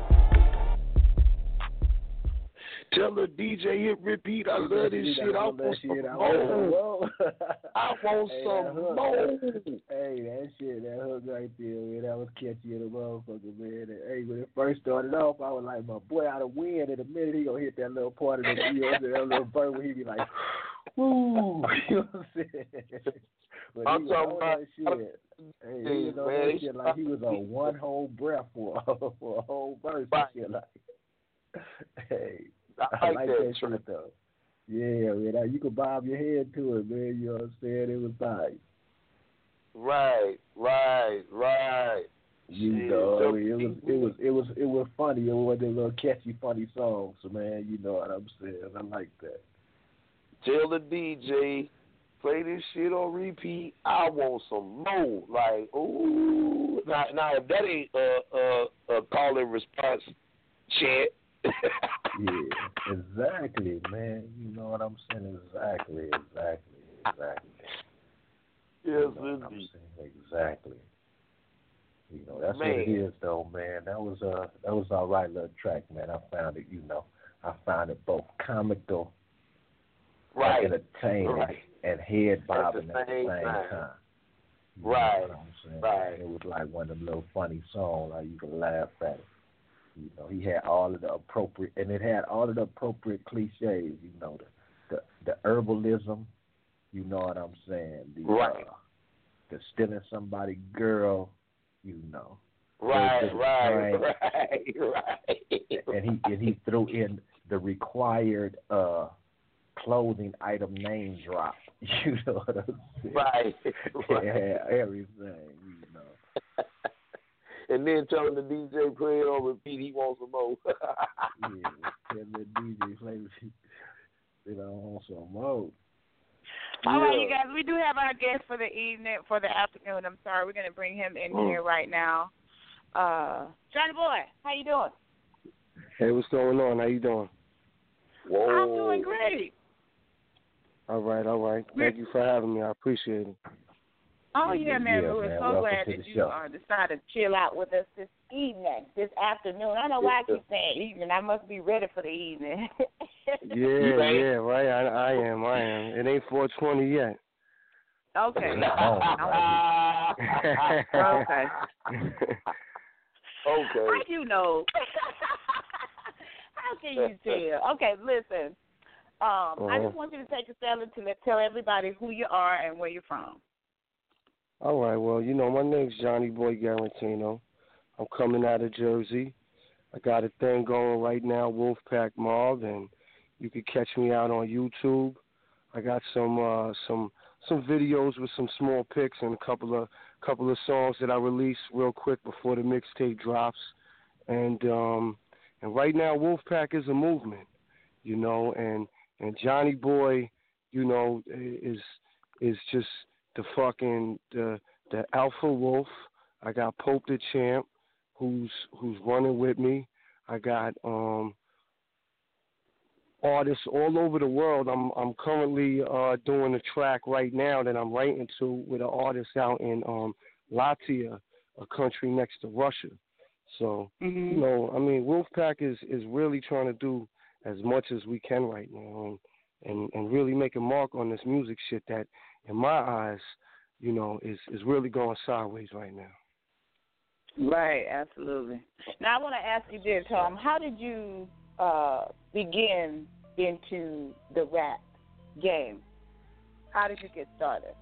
Tell the D J hit repeat, I love this shit, I want some more. I want some more. Hey, that shit, that hook right there, man, that was catchy in the motherfucker, man. And, hey, when it first started off, I was like, my boy out of wind. In a minute, he gonna hit that little part of the, you know, that little bird where he be like, woo, you know what I'm saying? But I'm he talking about that shit. Hey, he was on that shit like he was on one whole breath for, for a whole verse and shit like. Hey, I, I like that, that shit though. Yeah, man, you could bob your head to it, man. You know what I'm saying? It was nice. Right, right, right. You Shit, know, I mean, it was, it was, it was, it was funny. It was a little catchy, funny songs, man. You know what I'm saying? I like that. Tell the D J, play this shit on repeat. I want some more. Like, ooh. Now, now if that ain't a uh, uh, uh, call and response chat. Yeah, exactly, man. You know what I'm saying? Exactly, exactly, exactly. Yes, you know what I'm saying? Exactly. You know, that's man. What it is, though, man. That was a uh, that was all right little track, man. I found it, you know, I found it both comical, right, and entertaining, right. and head bobbing at the same, at the same time. time. Right, right. It was like one of them little funny songs, like you could laugh at it. You know, he had all of the appropriate, and it had all of the appropriate cliches. You know, the the, the herbalism. You know what I'm saying? The, right. Uh, the stealing somebody girl. You know, Right, the right, time, right, right. and he and he threw in the required uh, clothing item name drop. You know what I'm saying? Right, right. Yeah, everything, you know. And then telling the D J play it on repeat, he wants some more. Yeah, tell the D J play repeat. You know, want some more. All yeah. right, you guys, we do have our guest for the evening, for the afternoon. I'm sorry, we're going to bring him in mm. here right now. Uh, Johnny Boy, how you doing? Hey, what's going on? How you doing? Whoa. I'm doing great. All right, all right. Thank you for having me. I appreciate it. Oh, yeah, man. Yeah, We're man. so Welcome glad to that the you show. uh, decided to chill out with us this evening, this afternoon. I don't know why I keep saying evening. I must be ready for the evening. Yeah, yeah, right. I, I am, I am. It ain't four twenty yet. Okay. Okay. Okay. How you know? How can you tell? Okay, listen. Um, uh-huh. I just want you to take a second to let, tell everybody who you are and where you're from. All right. Well, you know, my name's Johnny Boy Garantino. I'm coming out of Jersey. I got a thing going right now, Wolfpack Mob, and you can catch me out on YouTube. I got some uh, some some videos with some small pics and a couple of couple of songs that I release real quick before the mixtape drops. And um, and right now, Wolfpack is a movement, you know, and and Johnny Boy, you know, is is just the fucking the the alpha wolf. I got Pope the Champ, who's who's running with me. I got um, artists all over the world. I'm I'm currently uh, doing a track right now that I'm writing to with an artist out in um, Latvia, a country next to Russia. So mm-hmm. you know, I mean, Wolfpack is, is really trying to do as much as we can right now, and, and and really make a mark on this music shit that, in my eyes, you know, is is really going sideways right now. Right, absolutely. Now I want to ask you this, Tom. How did you uh, begin into the rap game? How did you get started?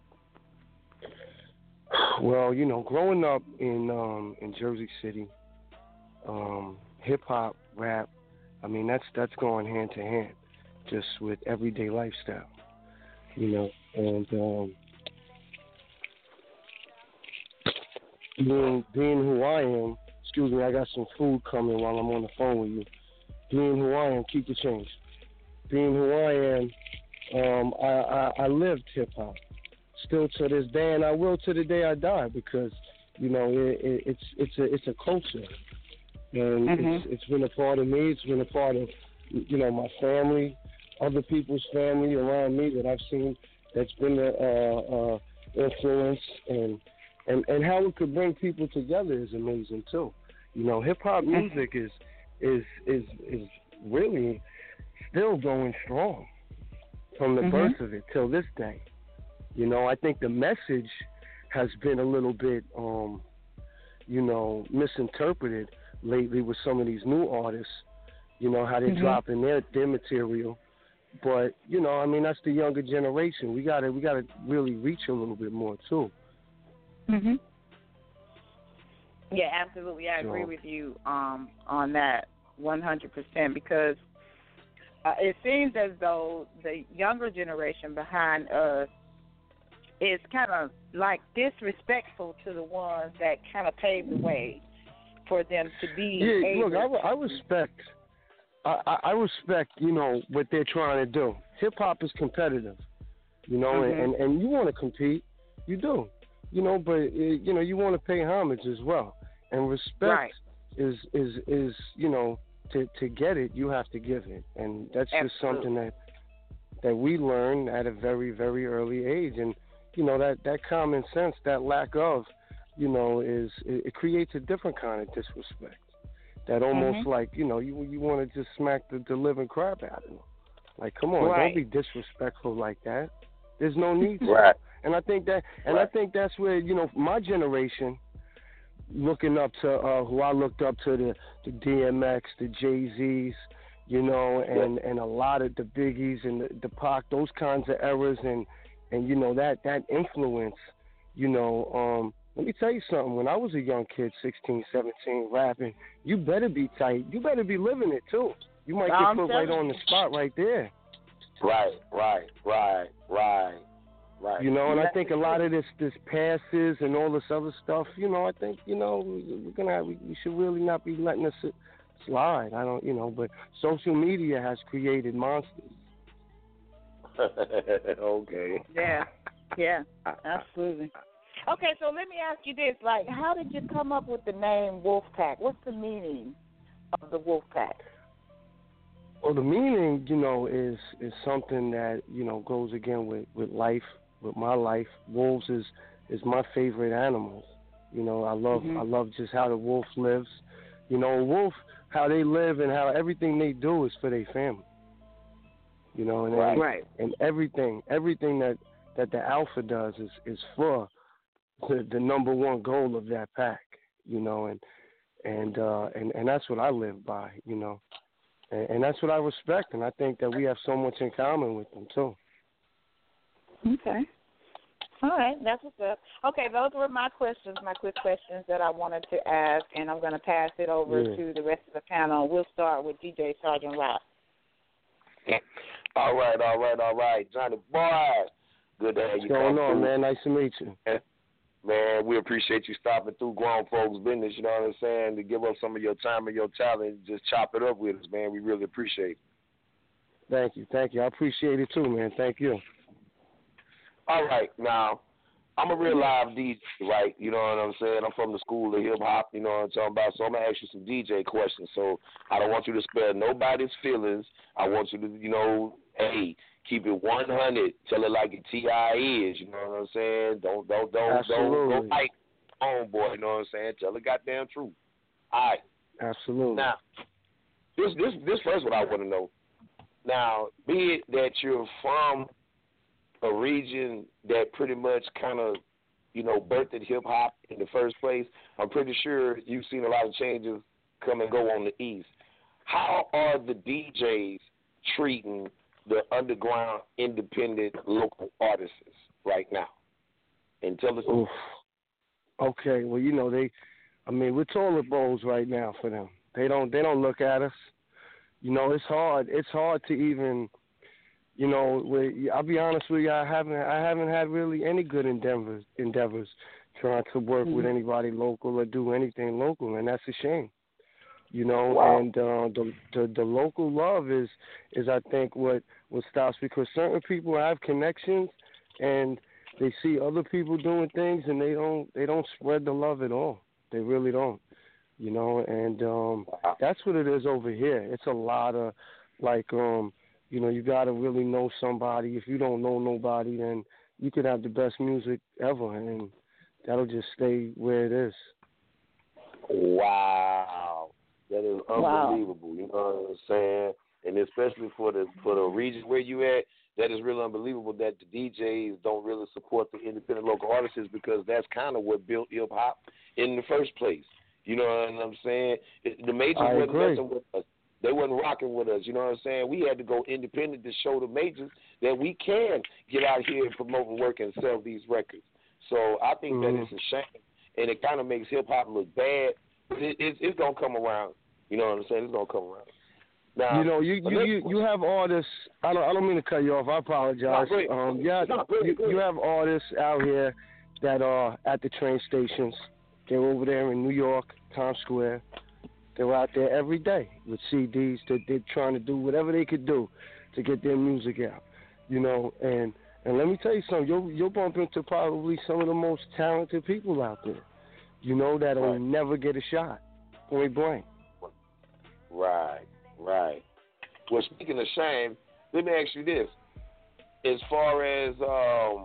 Well, you know, growing up in um, in Jersey City, um, hip hop, rap, I mean that's that's going hand to hand, just with everyday lifestyle, you know, and um, being being who I am. Excuse me, I got some food coming while I'm on the phone with you. Being who I am, keep the change. Being who I am, um, I, I, I lived hip hop. Still to this day, and I will to the day I die, because you know it, it, it's it's a it's a culture, and mm-hmm. it's it's been a part of me. It's been a part of you know my family, other people's family around me that I've seen. That's been a uh, uh, influence, and and and how it could bring people together is amazing too. You know, hip hop music is is is is really still going strong from the mm-hmm. birth of it till this day. You know, I think the message has been a little bit, um, you know, misinterpreted lately with some of these new artists, you know, how they're mm-hmm. dropping their, their material. But, you know, I mean, that's the younger generation. We gotta we gotta really reach a little bit more, too. Mm-hmm. Yeah, absolutely. I agree so, with you um, on that one hundred percent, because uh, it seems as though the younger generation behind us is kind of like disrespectful to the ones that kind of paved the way for them to be yeah, able look, I, I respect, I, I respect, you know, what they're trying to do. Hip hop is competitive, you know, mm-hmm. and, and you want to compete, you do, you know, but uh, you know, you want to pay homage as well, and respect right. is is is you know, to to get it, you have to give it, and that's Absolutely. just something that that we learn at a very very early age, and you know, that, that common sense, that lack of, you know, is it, it creates a different kind of disrespect. That almost mm-hmm. like, you know, you you want to just smack the, the living crap out of them. Like, come on, right. don't be disrespectful like that. There's no need to. Right. And I think that, and right. I think that's where, you know, my generation, looking up to uh, who I looked up to, the, the D M X, the Jay-Z's, you know, and, and a lot of the Biggies and the, the Pac, those kinds of eras, and And, you know, that, that influence, you know, um, let me tell you something. When I was a young kid, sixteen, seventeen, rapping, you better be tight. You better be living it, too. You might get I'm put right on the you. spot right there. Right, right, right, right, right. You know, and I think a lot of this, this passes and all this other stuff, you know, I think, you know, we're gonna have, we, we should really not be letting us slide. I don't, you know, but social media has created monsters. Okay. Yeah, yeah, absolutely. Okay, so let me ask you this: like, how did you come up with the name Wolfpack? What's the meaning of the Wolfpack? Well, the meaning, you know, is is something that, you know, goes again with, with life, with my life. Wolves is, is my favorite animals. You know, I love mm-hmm. I love just how the wolf lives. You know, a wolf, how they live and how everything they do is for their family. You know, and right. and, right. and everything everything that, that the alpha does is, is for the, the number one goal of that pack. You know, and and uh, and and that's what I live by. You know. And, and that's what I respect, and I think that we have so much in common with them, too. Okay. All right, that's what's up. Okay, those were my questions, my quick questions that I wanted to ask, and I'm going to pass it over yeah. to the rest of the panel. We'll start with D J Sergeant Rock. All right, all right, all right. Johnny Boy, good to have you. What's going come on, through. man? Nice to meet you. Man, we appreciate you stopping through Grown Folks Business, you know what I'm saying, to give up some of your time and your talent and just chop it up with us, man. We really appreciate it. Thank you, thank you. I appreciate it too, man. Thank you. All right, now, I'm a real live D J, right? You know what I'm saying? I'm from the school of hip-hop, you know what I'm talking about? So I'm going to ask you some D J questions. So I don't want you to spare nobody's feelings. I want you to, you know, hey, keep it one hundred. Tell it like a T I is. You know what I'm saying? Don't don't don't Absolutely. don't go fight homeboy. You know what I'm saying? Tell the goddamn truth. All right. Absolutely. Now, this this this first one I want to know. Now, be it that you're from a region that pretty much kind of, you know, birthed hip hop in the first place, I'm pretty sure you've seen a lot of changes come and go on the East. How are the D Js treating the underground, independent, local artists right now? And tell us. Oof. Okay, well, you know, they, I mean, we're toilet bowls right now for them. They don't, they don't look at us. You know, it's hard. It's hard to even, you know, we, I'll be honest with you, I haven't, I haven't had really any good endeavors, endeavors trying to work mm-hmm. with anybody local or do anything local, and that's a shame. You know, wow. and uh, the, the the local love is is I think what, what stops, because certain people have connections and they see other people doing things and they don't they don't spread the love at all. They really don't. You know, and um, that's what it is over here. It's a lot of like um, you know, you gotta really know somebody. If you don't know nobody, then you could have the best music ever, and that'll just stay where it is. Wow. That is unbelievable. Wow. You know what I'm saying? And especially for the for the region where you at, that is really unbelievable that the D Js don't really support the independent local artists, because that's kind of what built hip hop in the first place. You know what I'm saying? It, the majors I wasn't agree. messing with us. They wasn't rocking with us. You know what I'm saying? We had to go independent to show the majors that we can get out here and promote and work and sell these records. So I think mm-hmm. that it's a shame, and it kind of makes hip hop look bad. It, it, it's gonna come around. You know what I'm saying? It's gonna come around. Now, you know, you you, you, you have artists. I don't I don't mean to cut you off. I apologize. No, um, yeah, no, really, you, really. you have artists out here that are at the train stations. They're over there in New York, Times Square. They're out there every day with C Ds. That they're trying to do whatever they could do to get their music out. You know, and and let me tell you something. You'll you'll bump into probably some of the most talented people out there. You know, that'll right. never get a shot, point blank. Right, right. Well, speaking of shame, let me ask you this. As far as, um,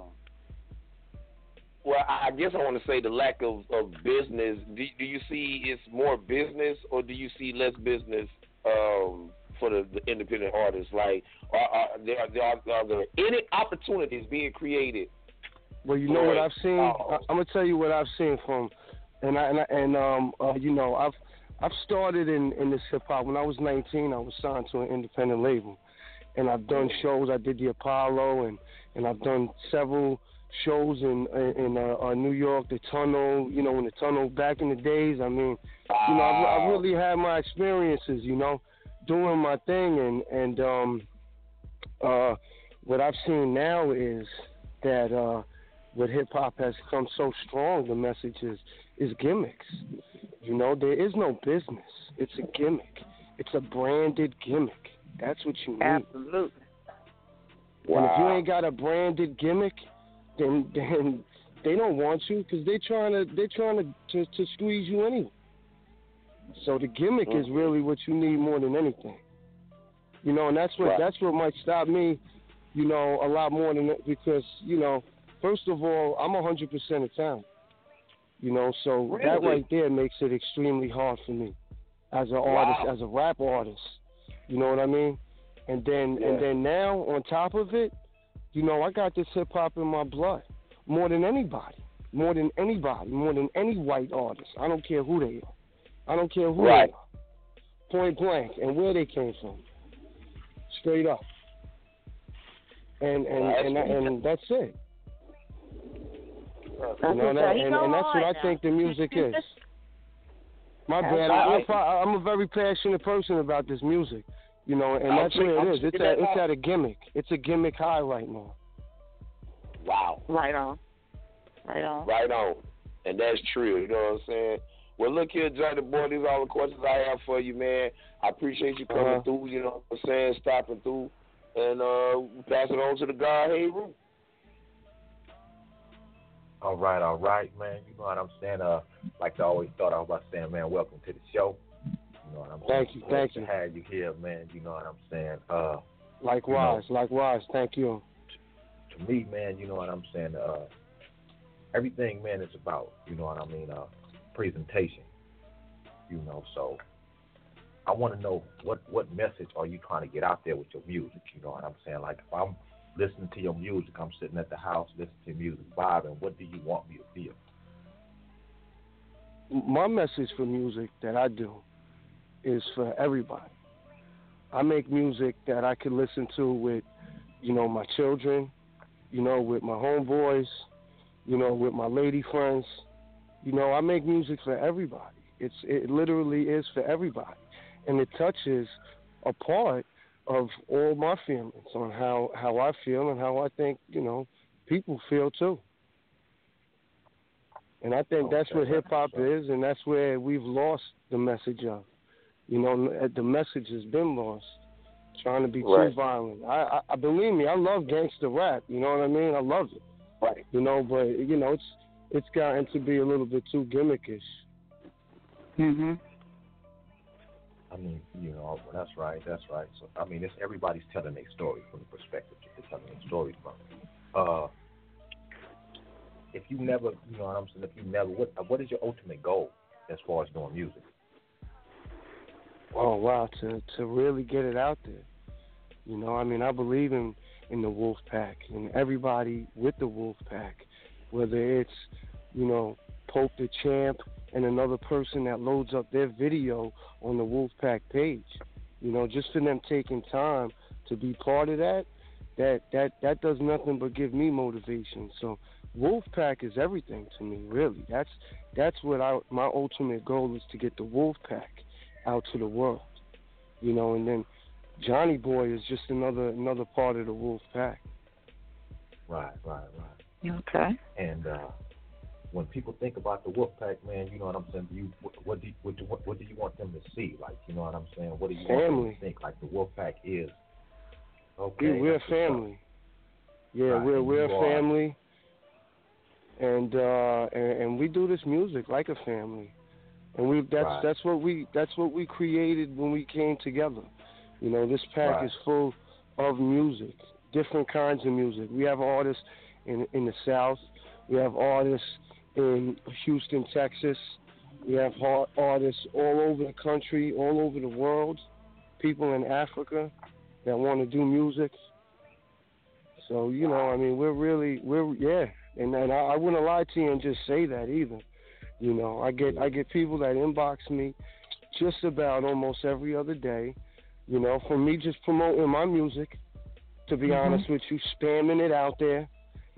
well, I guess I want to say the lack of, of business, do, do you see it's more business, or do you see less business um, for the, the independent artists? Like, are, are, there, are, there, are there any opportunities being created? Well, you know what I've seen? I, I'm going to tell you what I've seen from, and, I, and, I, and um, uh, you know, I've, I've started in, in this hip-hop. When I was nineteen, I was signed to an independent label. And I've done shows. I did the Apollo, and, and I've done several shows in in uh, uh, New York, the Tunnel, you know, in the Tunnel back in the days. I mean, you know, I, I really had my experiences, you know, doing my thing, and and um, uh, what I've seen now is that uh, what hip hop has come so strong. The message is is gimmicks. You know, there is no business. It's a gimmick. It's a branded gimmick. That's what you need. Absolutely. Wow. And if you ain't got a branded gimmick, then then they don't want you because they're trying to they're trying to, to to squeeze you anyway. So the gimmick mm-hmm. is really what you need more than anything. You know, and that's what right. that's what might stop me. You know, a lot more than because you know, first of all, I'm a hundred percent of talent. You know, so really? That right there makes it extremely hard for me as an wow. artist, as a rap artist. You know what I mean? And then yeah. and then now on top of it, you know, I got this hip hop in my blood more than anybody, more than anybody, more than any white artist. I don't care who they are. I don't care who right. they are. Point blank, and where they came from. Straight up. And and well, and, and, and that's it. That's you know, that, and, and that's what I think the music is. My bad. I, I, I'm a very passionate person about this music. You know, and that's what it is. It's at, it's at a gimmick. It's a gimmick high right now. Wow. Right on. Right on. Right on. And that's true. You know what I'm saying? Well, look here, Johnny boy. These are all the questions I have for you, man. I appreciate you coming uh-huh. through. You know what I'm saying? Stopping through, and uh, pass it on to the guy, Heru. All right, all right, man. You know what I'm saying? Uh, like I always thought I was about saying, man, welcome to the show. You know what I'm thank saying? you, thank to you. have you here, man. You know what I'm saying? Uh, likewise, you know, likewise. Thank you. To, to me, man, you know what I'm saying? Uh, everything, man, is about, you know what I mean, uh, presentation. You know, so I want to know what, what message are you trying to get out there with your music? You know what I'm saying? Like, if I'm listening to your music, I'm sitting at the house listening to music, vibing, what do you want me to feel? My message for music that I do is for everybody. I make music that I can listen to with, you know, my children, you know, with my homeboys, you know, with my lady friends. You know, I make music for everybody. It's it literally is for everybody. And it touches a part of all my feelings on how, how I feel and how I think, you know, people feel too. And I think okay, that's what hip-hop sure. is, and that's where we've lost the message of. You know, the message has been lost, trying to be right. too violent. I, I believe me, I love gangster rap, you know what I mean? I love it. Right. You know, but, you know, it's it's gotten to be a little bit too gimmickish. Mm-hmm. I mean, you know, that's right, that's right. So, I mean, it's everybody's telling their story from the perspective they're telling their story from. Uh, if you never, you know what I'm saying, if you never, what what is your ultimate goal as far as doing music? Oh, wow, to, to really get it out there. You know, I mean, I believe in, in the Wolf Pack and everybody with the Wolf Pack, whether it's, you know, Pope the Champ and another person that loads up their video on the Wolf Pack page. You know, just for them taking time to be part of that, that that, that does nothing but give me motivation. So Wolf Pack is everything to me, really. That's that's what I my ultimate goal is, to get the Wolf Pack out to the world. You know, and then Johnny Boy is just another another part of the Wolf Pack. Right, right, right. Okay. And uh, when people think about the Wolf Pack, man, you know what I'm saying? Do you what, what do you, what, what, what do you want them to see? Like, you know what I'm saying? What do you family. want them to think? Like the Wolf Pack is. Okay. We, we're a family. Yeah, right. we're we're a are. family, and uh, and and we do this music like a family, and we that's right. that's what we that's what we created when we came together. You know, this pack right. is full of music, different kinds of music. We have artists in in the South. We have artists in Houston, Texas. We have artists all over the country, all over the world. People in Africa that want to do music. So, you know, I mean, we're really, we're, yeah. And, and I, I wouldn't lie to you and just say that either. You know, I get I get people that inbox me just about almost every other day, you know, for me just promoting my music, to be mm-hmm. honest with you, spamming it out there.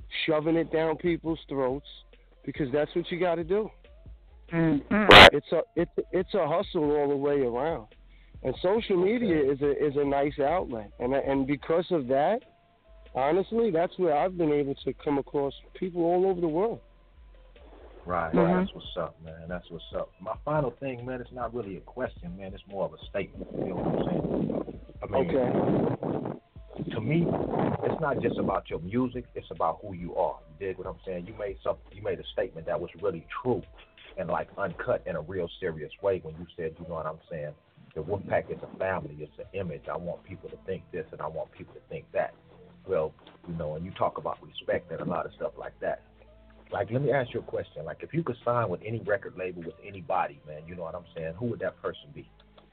shoving it down people's throats, because that's what you got to do. Mm-hmm. It's a it's it's a hustle all the way around, and social media is a is a nice outlet, and and because of that, honestly, that's where I've been able to come across people all over the world. Right, Mm-hmm. That's what's up, man. That's what's up. My final thing, man, it's not really a question, man. It's more of a statement. You know what I'm saying? I mean, Okay. to me, it's not just about your music. It's about who you are. You dig what I'm saying? You made some. You made a statement that was really true and like uncut in a real serious way when you said, you know what I'm saying? The Wolfpack is a family. It's an image. I want people to think this, and I want people to think that. Well, you know, and you talk about respect and a lot of stuff like that. Like, let me ask you a question. Like, if you could sign with any record label with anybody, man, you know what I'm saying? Who would that person be?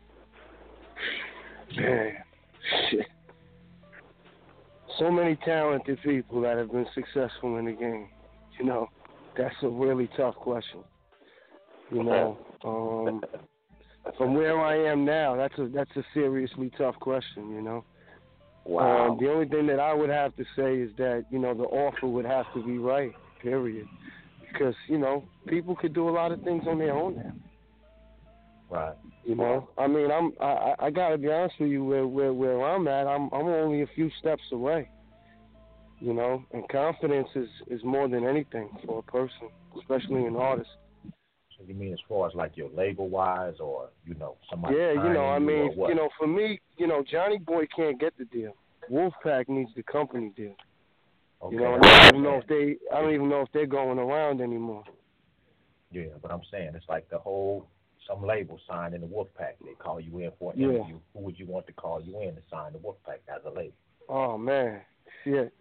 Man, shit. So many talented people that have been successful in the game. You know, that's a really tough question. You know, um, from where I am now, that's a that's a seriously tough question. You know. Wow. Um, the only thing that I would have to say is that, you know, the offer would have to be right. Period. Because, you know, people could do a lot of things on their own now. Right. You know, I mean, I'm I, I gotta be honest with you. Where where where I'm at, I'm I'm only a few steps away. You know, and confidence is, is more than anything for a person, especially an artist. So you mean as far as like your label wise, or you know somebody? Yeah, you know, I you mean, or what? you know, for me, you know, Johnny Boy can't get the deal. Wolfpack needs the company deal. Okay. You know, and I don't even know if they, I don't even know if they're going around anymore. Yeah, but I'm saying it's like the whole some label signed in the Wolfpack. They call you in for an Yeah. interview. Who would you want to call you in to sign the Wolfpack as a label? Oh man, shit.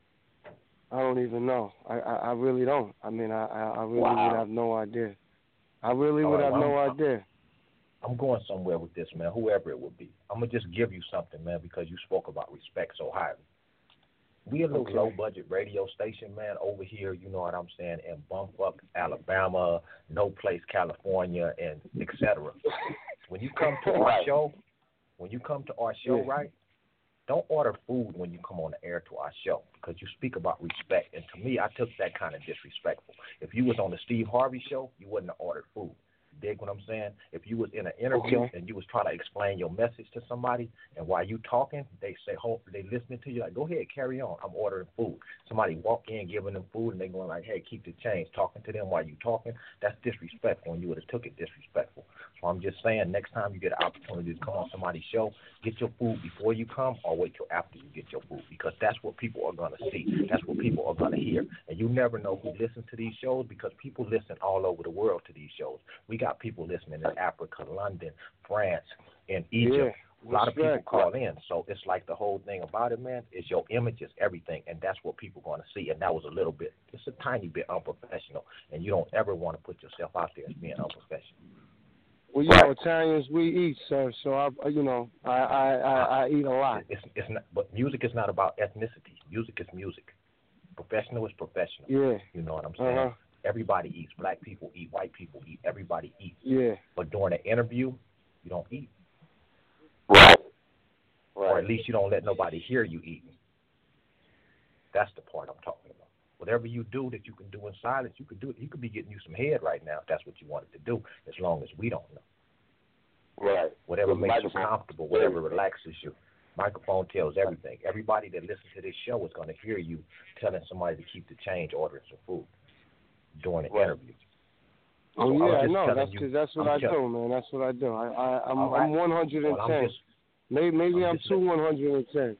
I don't even know. I, I, I really don't. I mean, I, I, I really Wow. would have no idea. I really All would right, have well, no I'm, idea. I'm going somewhere with this, man, whoever it would be. I'm going to just give you something, man, because you spoke about respect so highly. We a little Okay. low-budget radio station, man, over here, you know what I'm saying, in Bumfuck, Alabama, No Place, California, and et cetera. When you come to our show, when you come to our show, Yeah. right, don't order food when you come on the air to our show because you speak about respect. And to me, I took that kind of disrespectful. If you was on the Steve Harvey show, you wouldn't have ordered food. Dig what I'm saying? If you was in an interview Okay. and you was trying to explain your message to somebody, and while you talking, they say, "Hope they listening to you." Like, go ahead, carry on. I'm ordering food. Somebody walk in, giving them food, and they going like, "Hey, keep the change." Talking to them while you talking, that's disrespectful, and you would have took it disrespectful. So I'm just saying, next time you get an opportunity to come on somebody's show, get your food before you come, or wait till after you get your food, because that's what people are gonna see. That's what people are gonna hear, and you never know who listens to these shows because people listen all over the world to these shows. We got people listening in Africa, London, France, and Egypt. Yeah, a lot of people respect. call in. So it's like the whole thing about it, man, is your image is everything, and that's what people are going to see. And that was a little bit, it's a tiny bit unprofessional, and you don't ever want to put yourself out there as being unprofessional. Well, you know, Italians, we eat, sir. So I, you know, I, I, I, I eat a lot. It's, it's not, but music is not about ethnicity. Music is music. Professional is professional. Yeah. You know what I'm saying? Uh-huh. Everybody eats. Black people eat. White people eat. Everybody eats. Yeah. But during an interview, you don't eat. Right. Or at least you don't let nobody hear you eating. That's the part I'm talking about. Whatever you do that you can do in silence, you could do it. You could be getting you some head right now if that's what you wanted to do, as long as we don't know. Right. Whatever The makes you microphone- comfortable, whatever relaxes you. Microphone tells everything. Everybody that listens to this show is going to hear you telling somebody to keep the change, ordering some food during an Right. interview. Oh So I'm yeah, just no, telling that's you- because that's what I'm I tell- do, man. That's what I do. I, I I'm All right. I'm one hundred and Well, ten. I'm just- Maybe maybe I'm I'm just too letting- one hundred and ten.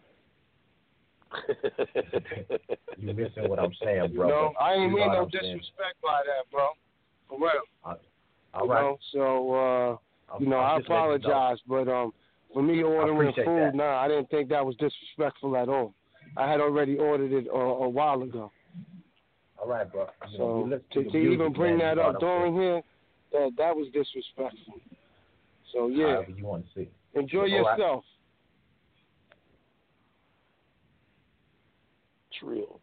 You missing what I'm saying, bro. No, but I ain't you know mean what no I'm saying. disrespect by that, bro. For real. All You right. know, so uh, I'm- you know, I'm I just letting you know. apologize, but um, for me ordering appreciate food, that. nah, I didn't think that was disrespectful at all. I had already ordered it a, a while ago. All right, bro. You know, So we listen to, your to music, even bring man, that you know up what I'm during here, that that was disrespectful. So saying? yeah, However you want to see. enjoy All right. yourself. It's real.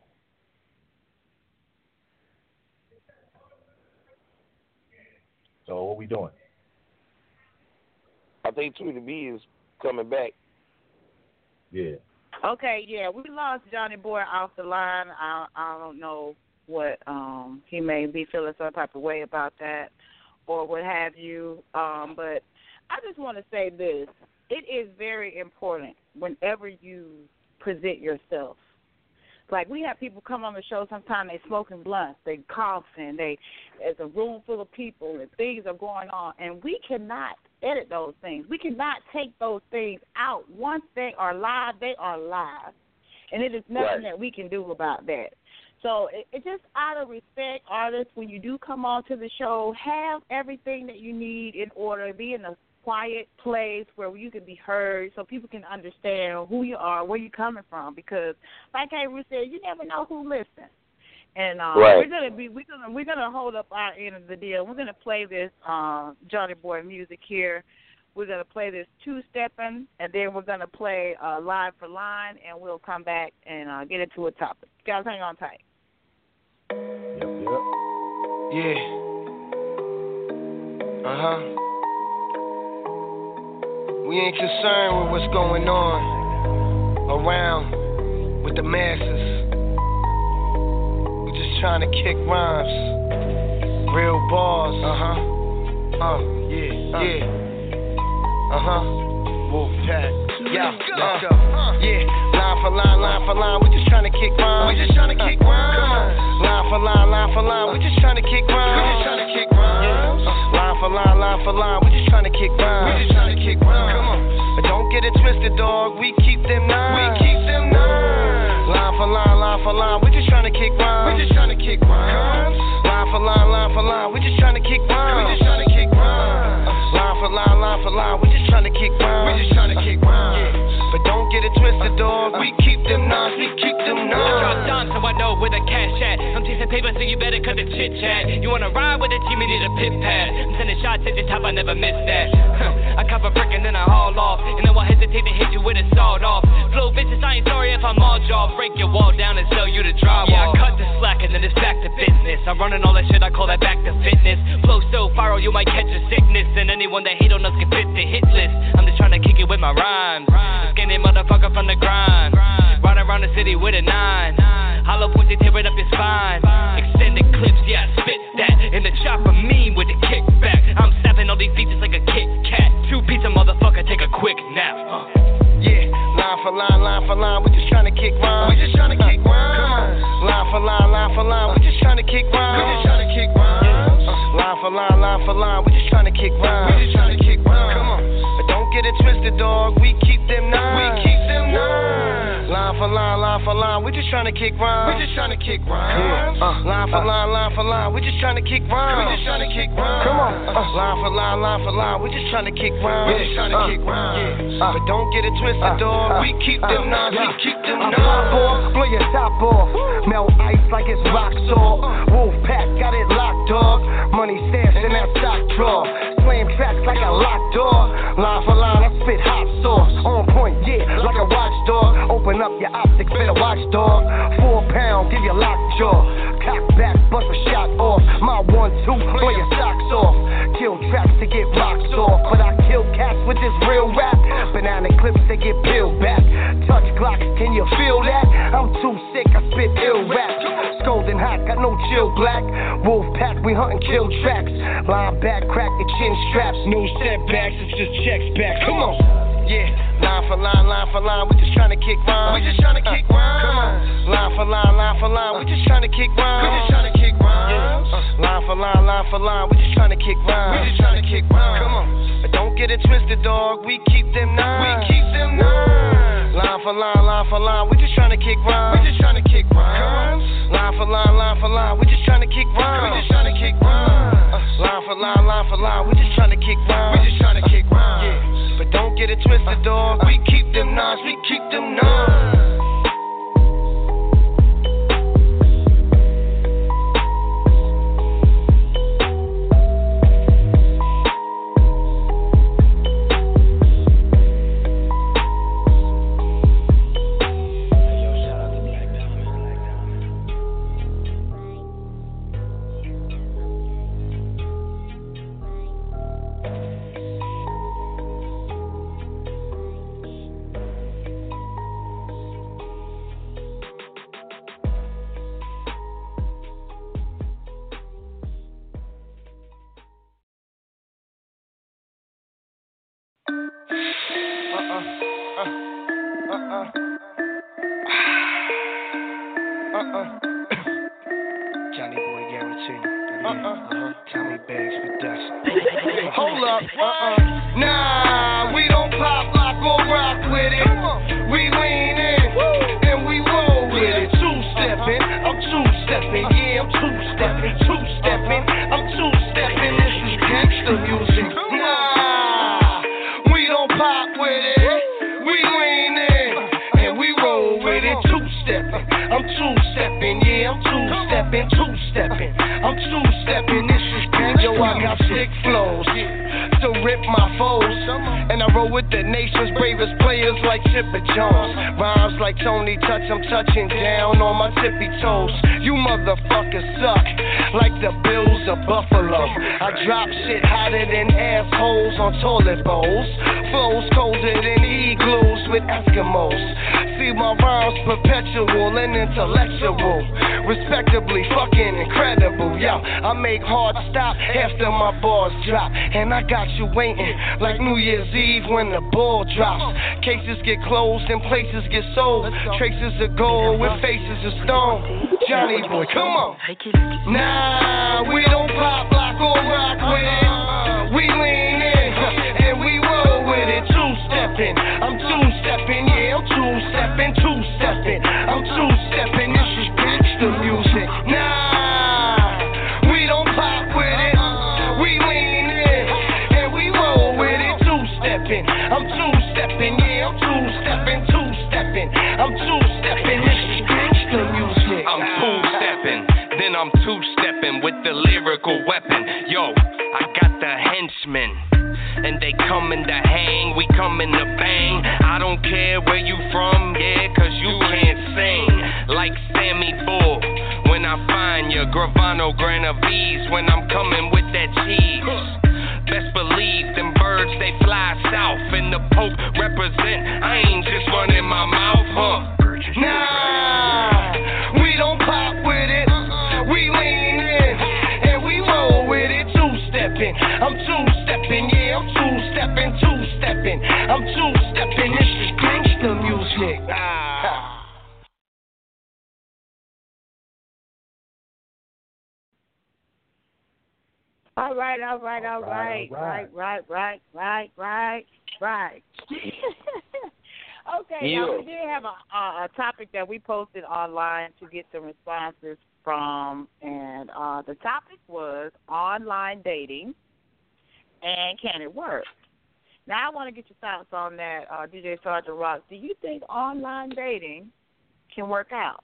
So what we doing? I think Tweety B is coming back. Yeah. Okay, yeah, we lost Johnny Boy off the line. I I don't know what um he may be feeling some type of way about that or what have you. Um, but I just want to say this. It is very important whenever you present yourself. Like, we have people come on the show, sometimes they smoking blunts, they coughing, they there's a room full of people and things are going on, and we cannot edit those things. We cannot take those things out. Once they are live, they are live, and it is nothing Right. that we can do about that. So it, it just out of respect, artists, when you do come on to the show, have everything that you need in order, be in a quiet place where you can be heard so people can understand who you are, where you're coming from, because like Avery said, you never know who listens. And uh, Right. we're gonna be we're gonna we're gonna hold up our end of the deal. We're gonna play this uh, Johnny Boy music here. We're gonna play this two stepping, and then we're gonna play uh, line for line, and we'll come back and uh, get into a topic. Guys, hang on tight. Yep, yep. Yeah. Uh huh. We ain't concerned with what's going on around with the masses. We just trying to kick rhymes, real bars. Uh huh. Uh yeah, uh. yeah. Uh huh. Wolfpack. Yeah, let's go. Uh, yeah, line for line, line for line. We just trying to kick rhymes. We just trying to kick rhymes. Come on. Line for line, line for line. We just trying to kick rhymes. We just trying to kick rhymes. Line for line, line for line. We just trying to kick rhymes. We just trying to kick rhymes. Come on. But don't get it twisted, dog. We keep them nine. We keep them nine. Line for line, line for line. We just trying to kick rhymes. We just trying to kick rhymes. Line for line, line for line. We just trying to kick rhymes. We just trying to kick rhymes. Line for line, line for line. We just trying to kick rhymes. We just trying to kick rhymes. Yeah. But don't get it twisted, dog. We keep them nines. We keep them nines. Drop down so I know where the cash at. I'm chasing paper, so you better cut the chit chat. You wanna ride with the team, you need a pit pad. I'm sending shots at the top, I never miss that. I cop a brick and then I haul off, and then I hesitate to hit you with a sawed off. Flow bitches, I ain't sorry if I'm all jaw. Break your wall down and sell you the drywall. Yeah, I cut the slack and then it's back to business. I'm running all that shit, I call that back to fitness. Flow so viral, you might catch a sickness, and anyone that hate on us can fit the hit list. I'm just trying to kick it with my rhymes. Skinny motherfucker from the grind. Ride around the city with a nine. Hollow points, they tear it up your spine. Extended clips, yeah, I spit that. In the chopper, mean with the kickback. I'm snapping all these features like a Kit Kat. Two pizza motherfucker, take a quick nap. Uh. Yeah, line for line, line for line. We just trying to kick rhymes. We just trying to kick rhymes. Come on. Line for line, line for line. We just trying to kick rhymes. We just trying to kick rhymes. Uh. Line for line, line for line. We just trying to kick rhymes. We just trying to kick rhymes. Come on. But don't get it twisted, dog. We keep them nines. We keep them nines. Line for line, line for line. We just trying to kick rhymes. We just trying to kick rhymes. Uh. Line for line, line for line. We just trying to kick rhymes. We just trying to kick rhymes. Come on. Uh. Line for line, line for line. We just trying to kick rhymes. We just trying to uh. kick rhymes. Yeah. Uh. But don't get it twisted, dog. We keep them nines. We keep them nines. Pop off, blow your top off. Melt ice like it's rock salt. Wolfpack got it locked, dog. Money stashed in that stock drawer. Slam tracks like a locked door. Line for line, I spit hot sauce. On point, yeah, like a watchdog. Open up your optics, better watch, dog. Four pound, give you lock jaw. Cock back, bust a shot off. My one, two, blow your socks off. Kill tracks to get rocks off. But I kill cats with this real rap. Banana clips, they get peeled back. Touch Glocks, can you feel that? I'm too sick, I spit ill rap. Scolding hot, got no chill black. Wolfpack, we hunting kill tracks. Line back, crack the chin straps. No setbacks, it's just checks back. Come on. Yeah, line for line, line for line. We just trying to kick rhymes. We just trying to kick rhymes. Come on. Line for line, line for line. We just trying to kick rhymes. We just trying to kick rhymes. Yeah. Line for line, line for line. We just trying to kick rhymes. We just trying to kick rhymes. Come on. But don't get it twisted, dog. We keep them nines. We keep them nines. Line for line, line for line. We just trying to kick rhymes. We just trying to kick rhymes. Line for line, line for line. We just trying to kick rhymes. We just trying to kick rhymes. Line for line, line for line. We just trying to kick rhymes. We just trying to kick rhymes. Yeah. But don't get it twisted, dog. We keep them nines. We keep them nines. Uh, uh, uh, uh. Johnny Boy Guarantee. Uh, uh, uh-huh. Tommy Bags Production. Hold up. Uh-uh. Nah, we don't pop, lock, or rock with it. We lean in and we roll with it. Two-stepping, I'm two-stepping. Yeah, I'm two-stepping, two-stepping. I'm two-stepping. This is gangsta music. Nah, we don't pop with it. We lean in and we roll with it. Two-stepping, I'm two-stepping. Yeah, I'm two-stepping, two-stepping. I'm two-stepping. This is gangsta. Yo, I got sick flows to rip my foes, and I roll with the nation's bravest players like Chipper Jones. Rhymes like Tony Touch, I'm touching down on my tippy toes. You motherfuckers suck like the Bills of Buffalo. I drop shit hotter than assholes on toilet bowls. Flows colder than igloos with Eskimos. See my rhymes perpetual and intellectual, respectably fucking incredible. Yo, I make hard stop after my bars drop, and I got you waiting like New Year's Eve when the ball drops. Cases get closed and places get sold. Traces of gold with faces of stone. Johnny Boy, come on. Nah, we don't pop, lock, or rock with it. We lean in and we roll with it. Two-stepping, I'm two-stepping. Yeah, I'm two-stepping, two-stepping. I'm two-stepping. This is gangsta music. Nah, we don't pop with it. We lean in and we roll with it. Two-stepping, I'm two-stepping. Yeah, I'm two-stepping, two-stepping. I'm two-stepping. This is gangsta music. I'm two-stepping, then I'm two-stepping with the lyrical weapon. Yo, I got the henchmen, and they coming to hang, we coming to bang. I don't care where you from, yeah, cause you can't sing like Sammy Bull. When I find you, Gravano Granavies, when I'm coming with that cheese. Best believe them birds, they fly south, and the Pope represent. I ain't just running my mouth, huh? Nah, we don't pop with it. We lean in and we roll with it. Two-stepping, I'm two-stepping. Yeah, I'm two-stepping, two-stepping. I'm two-stepping. This is gangsta music. Ah. All right, all right, all right, right, right, right, right, right, right. Okay, Yeah. now we did have a, a, a topic that we posted online to get some responses from, and uh, the topic was online dating and can it work? Now I want to get your thoughts on that, uh, D J Sergeant Rock. Do you think online dating can work out?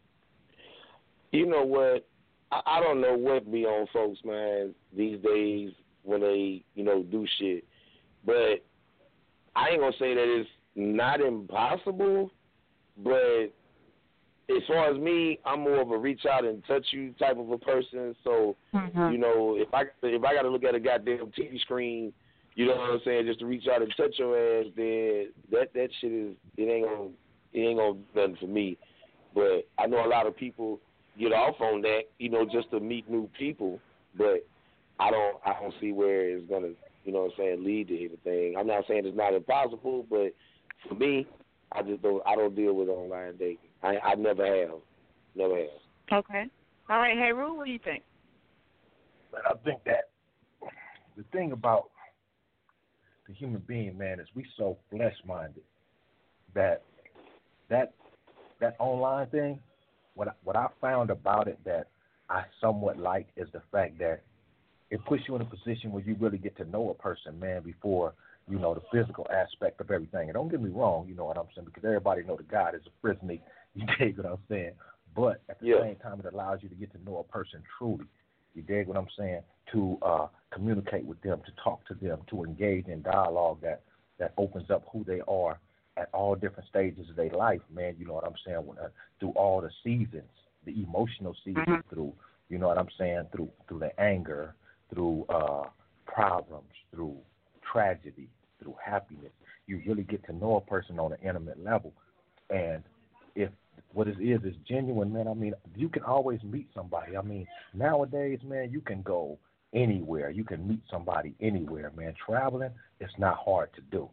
You know what? I, I don't know what be on folks, man, these days when they, you know, do shit. But I ain't gonna say that it's not impossible, but as far as me, I'm more of a reach out and touch you type of a person. So, mm-hmm. you know, if I if I got to look at a goddamn T V screen, you know what I'm saying, just to reach out and touch your ass, then that that shit is it ain't gonna it ain't gonna do nothing for me. But I know a lot of people get off on that, you know, just to meet new people. But I don't I don't see where it's gonna, you know what I'm saying, lead to anything. I'm not saying it's not impossible, but for me, I just don't I don't deal with online dating. I I never have. Never have. Okay. All right, hey Rue, what do you think? But I think that the thing about the human being, man, is we so flesh minded that that that online thing, what I, what I found about it that I somewhat like is the fact that it puts you in a position where you really get to know a person, man, before, you know, the physical aspect of everything. And don't get me wrong, you know what I'm saying, because everybody know that God is a prison. You dig what I'm saying? But at the yeah. same time, it allows you to get to know a person truly. You dig what I'm saying? To uh, communicate with them, to talk to them, to engage in dialogue that, that opens up who they are at all different stages of their life, man. You know what I'm saying? When, uh, through all the seasons, the emotional seasons, mm-hmm. through, you know what I'm saying, through through the anger, through uh, problems, through tragedy, through happiness. You really get to know a person on an intimate level. And if what it is is genuine, man, I mean, you can always meet somebody. I mean, nowadays, man, you can go anywhere. You can meet somebody anywhere, man. Traveling, it's not hard to do.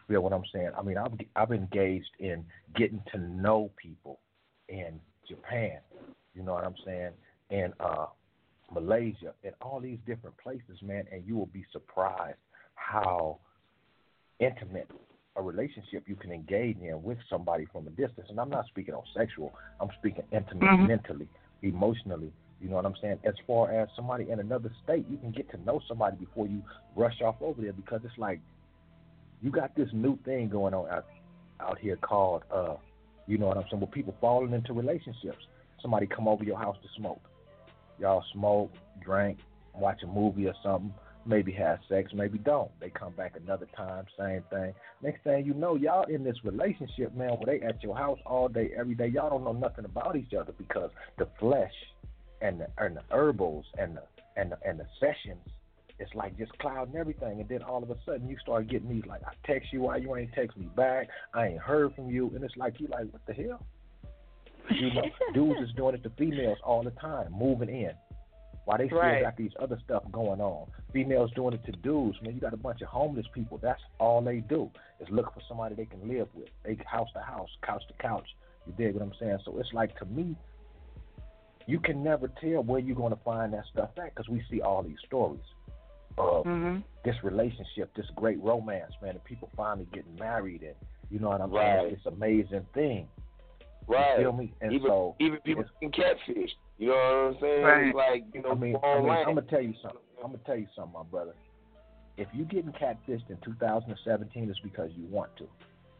feel what I'm saying? I mean, I've I've engaged in getting to know people in Japan. You know what I'm saying? And uh, Malaysia and all these different places, man. And you will be surprised how intimate a relationship you can engage in with somebody from a distance. And I'm not speaking on sexual. I'm speaking intimate, mm-hmm. mentally, emotionally. You know what I'm saying? As far as somebody in another state, you can get to know somebody before you rush off over there, because it's like you got this new thing going on out, out here called, uh, you know what I'm saying, where people falling into relationships. Somebody come over your house to smoke. Y'all smoke, drink, watch a movie or something, maybe have sex, maybe don't. They come back another time, same thing. Next thing you know, y'all in this relationship, man, where they at your house all day, every day. Y'all don't know nothing about each other because the flesh and the, and the herbals and the, and the, and the sessions, it's like just clouding everything. And then all of a sudden you start getting these, like, I text you, why you ain't text me back? I ain't heard from you. And it's like, you like, what the hell? You know, dudes is doing it to females all the time, moving in. While they still right. got these other stuff going on. Females doing it to dudes. Man, you got a bunch of homeless people. That's all they do is look for somebody they can live with. They house to house, couch to couch. You dig what I'm saying? So it's like, to me, you can never tell where you're going to find that stuff at, because we see all these stories of mm-hmm. this relationship, this great romance, man, and people finally getting married, and you know what I'm right. saying? It's an amazing thing. Right. You feel me? And even, so even people can catfish. You know what I'm saying? Right. It's like, you know, I mean, I mean I'm gonna tell you something. I'm gonna tell you something, my brother. If you getting catfished in two thousand seventeen, it's because you want to.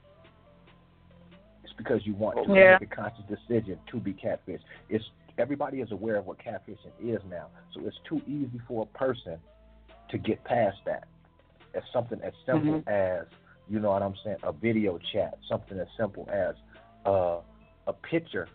It's because you want to yeah. make a conscious decision to be catfished. It's everybody is aware of what catfishing is now, so it's too easy for a person to get past that. It's something as simple mm-hmm. as, you know what I'm saying, a video chat. Something as simple as uh, a picture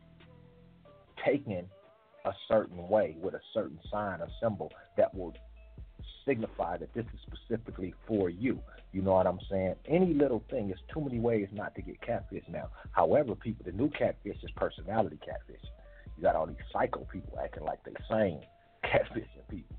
taken a certain way with a certain sign or symbol that will signify that this is specifically for you. You know what I'm saying? Any little thing, there's too many ways not to get catfish now. However, people, the new catfish is personality catfish. You got all these psycho people acting like they sane catfishing people.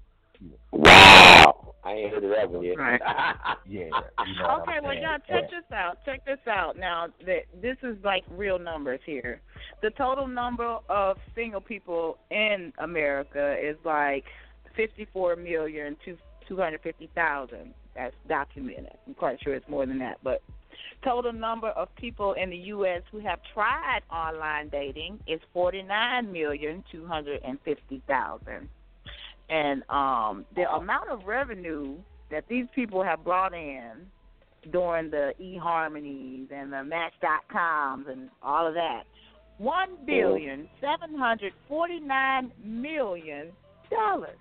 Wow! I ain't heard of that one yet. Right. Yeah. You know okay, well, y'all, check this out. Check this out. Now, this is like real numbers here. The total number of single people in America is like fifty-four million two hundred fifty thousand. That's documented. I'm quite sure it's more than that. But total number of people in the U S who have tried online dating is forty-nine million two hundred fifty thousand. And um, the amount of revenue that these people have brought in during the eHarmonies and the Match dot coms and all of that, one billion seven hundred forty-nine million dollars.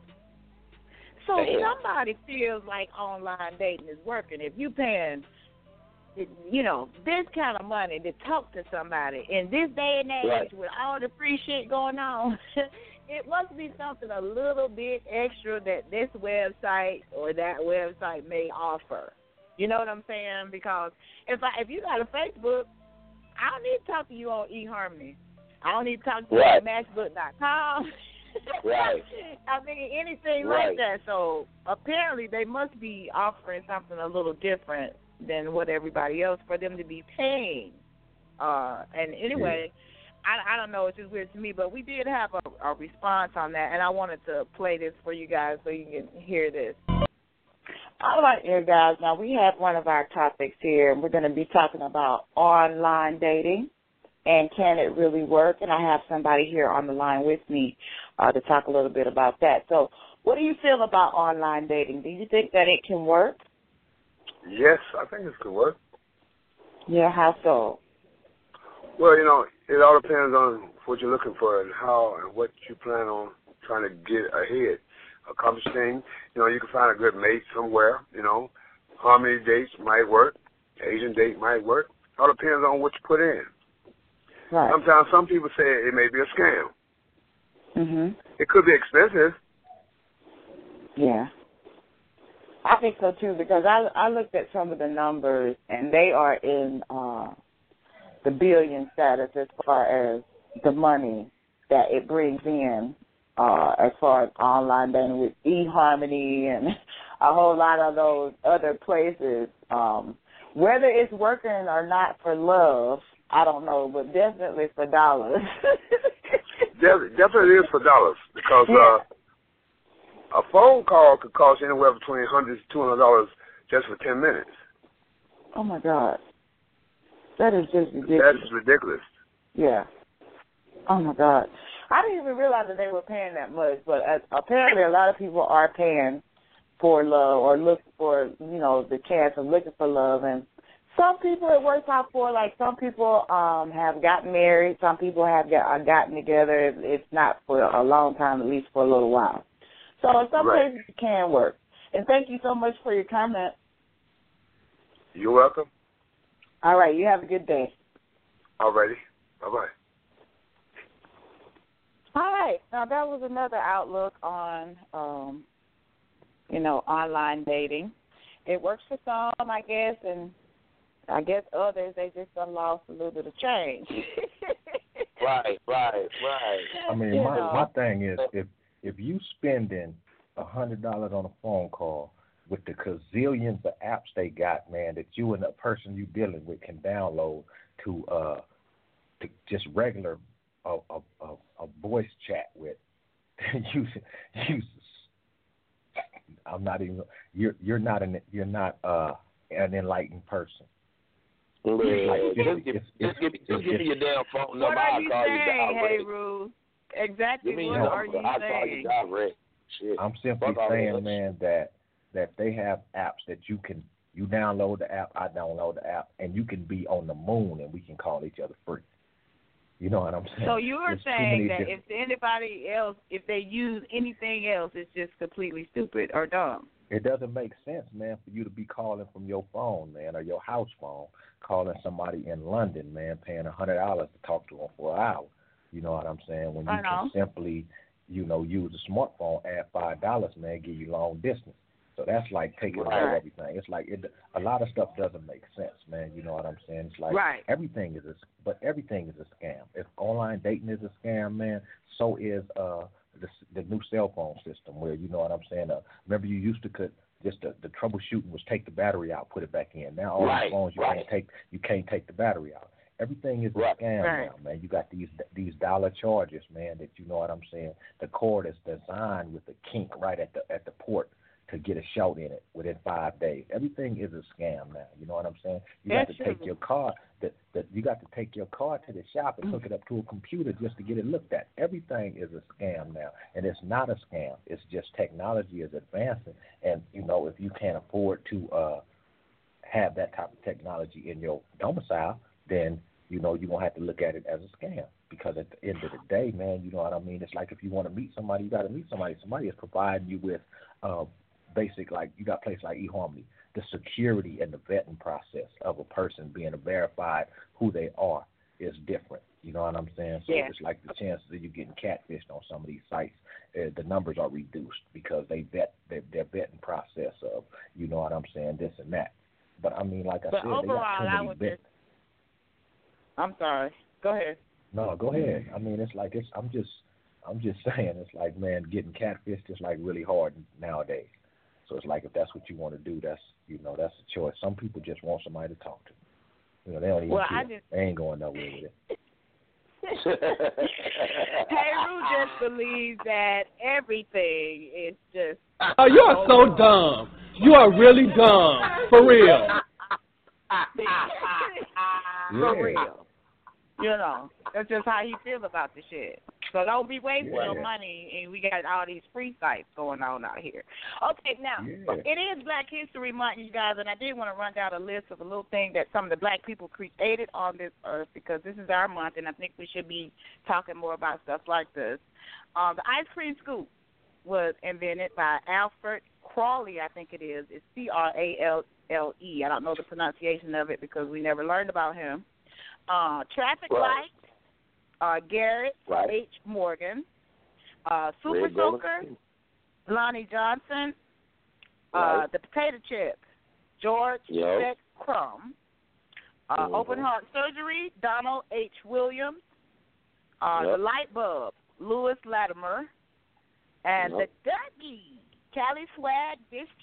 So Damn. somebody feels like online dating is working. If you're paying, you know, this kind of money to talk to somebody in this day and age right. with all the free shit going on, it must be something a little bit extra that this website or that website may offer. You know what I'm saying? Because if I if you got a Facebook, I don't need to talk to you on eHarmony. I don't need to talk to you right. on Matchbook dot com. Right. I mean, anything right. like that. So apparently they must be offering something a little different than what everybody else for them to be paying. Uh, and anyway, yeah. I, I don't know, it's just weird to me, but we did have a, a response on that, and I wanted to play this for you guys so you can hear this. All right, here, guys. Now, we have one of our topics here, and we're going to be talking about online dating. And can it really work? And I have somebody here on the line with me uh, to talk a little bit about that. So what do you feel about online dating? Do you think that it can work? Yes, I think it could work. Yeah, how so? Well, you know, it all depends on what you're looking for and how and what you plan on trying to get ahead. Accomplish things. You know, you can find a good mate somewhere, you know. Harmony dates might work. Asian date might work. It all depends on what you put in. Right. Sometimes some people say it may be a scam. Mhm. It could be expensive. Yeah. I think so too, because I I looked at some of the numbers and they are in uh, the billion status as far as the money that it brings in uh, as far as online dating with eHarmony and a whole lot of those other places um, Whether it's working or not for love, I don't know, but definitely for dollars. De- definitely is for dollars because yeah. uh, a phone call could cost anywhere between one hundred to two hundred dollars just for ten minutes. Oh, my God. That is just ridiculous. That's ridiculous. Yeah. Oh, my God. I didn't even realize that they were paying that much, but uh, apparently a lot of people are paying for love or look for, you know, the chance of looking for love. And some people it works out for, like some people um, have gotten married. Some people have got, uh, gotten together. It's not for a long time, at least for a little while. So in some right. cases it can work. And thank you so much for your comment. You're welcome. All right. You have a good day. All righty. Bye-bye. All right. Now, that was another outlook on, um, you know, online dating. It works for some, I guess, and I guess others, they just done lost a little bit of change. Right, right, right. I mean, You my, know. my thing is, if if you spending a hundred dollars on a phone call with the gazillions of apps they got, man, that you and the person you dealing with can download to uh to just regular a a, a, a voice chat with, you you. I'm not even. You're you're not an you're not uh an enlightened person. Man, like, just, it's, give, it's, just, give, just it's, give me your damn phone number. What are I'll you call saying, you Hey direct. Ruth? Exactly Give me what your are number. you I'll saying? call you direct. Shit. I'm simply Fuck all saying, that man, that that they have apps that you can you download the app, I download the app, and you can be on the moon and we can call each other free. You know what I'm saying? So you are There's saying that different... if anybody else, if they use anything else, it's just completely stupid or dumb. It doesn't make sense, man, for you to be calling from your phone, man, or your house phone, calling somebody in London, man, paying a hundred dollars to talk to them for an hour. You know what I'm saying? When you I know. can simply, you know, use a smartphone, add five dollars, man, give you long distance. So that's like taking Right. away everything. It's like it, a lot of stuff doesn't make sense, man. You know what I'm saying? It's like Right. everything is a, but everything is a scam. If online dating is a scam, man, so is uh the, the new cell phone system. Where you know what I'm saying? Uh, remember, you used to could just the, the troubleshooting was take the battery out, put it back in. Now all Right, the phones you right. can't take you can't take the battery out. Everything is a Right. scam Right. now, man. You got these these dollar charges, man. That you know what I'm saying. The cord is designed with the kink right at the at the port to get a shout in it within five days. Everything is a scam now. You know what I'm saying? You That's got to take true. your car. That that you got to take your car to the shop and hook it up to a computer just to get it looked at. Everything is a scam now, and it's not a scam. It's just technology is advancing, and you know if you can't afford to uh, have that type of technology in your domicile, then you know you're gonna have to look at it as a scam. Because at the end of the day, man, you know what I mean. It's like if you want to meet somebody, you got to meet somebody. Somebody is providing you with uh, basic, like you got places like eHarmony, the security and the vetting process of a person being verified who they are is different. You know what I'm saying? So Yeah. it's like the chances of you getting catfished on some of these sites, uh, the numbers are reduced because they vet their, their vetting process of, you know what I'm saying, this and that. But I mean, like I But said, overall, they got too I many would vet- just, I'm sorry. Go ahead. No, go ahead. I mean, it's like it's. I'm just, I'm just saying. It's like, man, getting catfished is like really hard nowadays. So it's like if that's what you want to do, that's you know that's a choice. Some people just want somebody to talk to. You know, they don't even Well, care. I just- They ain't going nowhere with it. Hey, Ruth just believes that everything is just. Oh, you are so dumb. You are really dumb. For real. For Yeah. real. You know, that's just how he feels about the shit. So don't be wasting Yeah. your money, and we got all these free sites going on out here. Okay, now, Yeah. it is Black History Month, you guys, and I did want to run down a list of a little thing that some of the black people created on this earth because this is our month, and I think we should be talking more about stuff like this. Um, the ice cream scoop was invented by Alfred Crawley, I think it is. It's C R A L L E. I don't know the pronunciation of it because we never learned about him. Uh, traffic Right. light, uh, Garrett Right. H. Morgan, uh, Super Red Golden Soaker, State. Lonnie Johnson, uh, Right. the potato chip, George Yep. Beck Crumb, uh, Mhm. open heart surgery, Donald H. Williams, uh, Yep. the light bulb, Lewis Latimer, and Yep. the Dougie, Cali Swag District,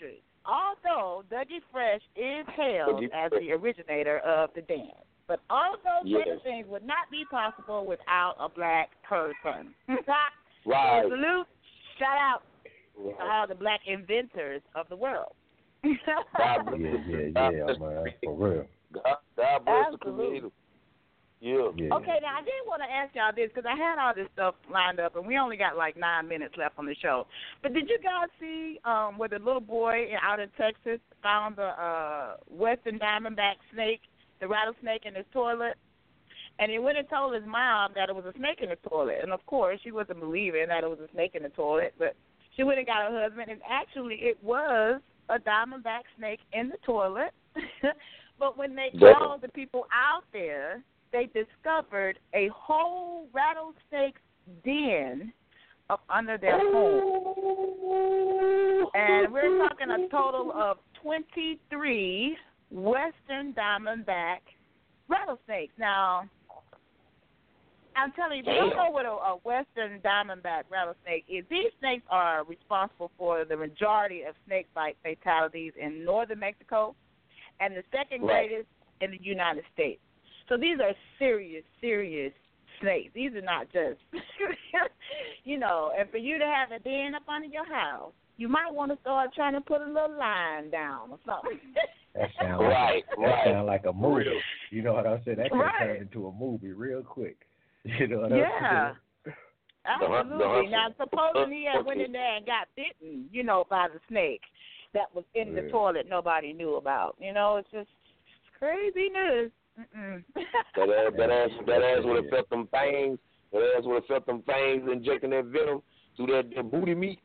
although Dougie Fresh is hailed Dougie as Fresh. the originator of the dance, but all of those Yes. other things would not be possible without a black person. Right. So salute, shout out Right. to all the black inventors of the world. God bless Yeah, the- yeah, God yeah, bless man, the- for real. God, God bless the Absolutely. community. Yeah. Yeah. Okay, now I did want to ask y'all this because I had all this stuff lined up, and we only got like nine minutes left on the show. But did you guys see um, where the little boy out in Texas found the uh, Western Diamondback snake, the rattlesnake, in his toilet? And he went and told his mom that it was a snake in the toilet. And, of course, she wasn't believing that it was a snake in the toilet. But she went and got her husband, and actually it was a diamondback snake in the toilet. But when they Damn. called the people out there, they discovered a whole rattlesnake den up under their home. And we're talking a total of twenty-three Western Diamondback rattlesnakes. Now, I'm telling you, if you don't know what a, a Western Diamondback rattlesnake is, these snakes are responsible for the majority of snake bite fatalities in northern Mexico and the second Right. greatest in the United States. So these are serious, serious snakes. These are not just, you know, and for you to have a den up under your house, you might want to start trying to put a little line down or something. That sounds like, Right, that right. sound like a movie. Real. You know what I'm saying? That could Right. turn into a movie real quick. You know what Yeah. I'm Absolutely. The- Now, supposing he had went in there and got bitten, you know, by the snake that was in the Yeah. toilet nobody knew about. You know, it's just it's crazy news. Mm-mm. That ass, that ass, that ass would have felt them fangs. That ass would have felt them fangs injecting that venom through that, that booty meat.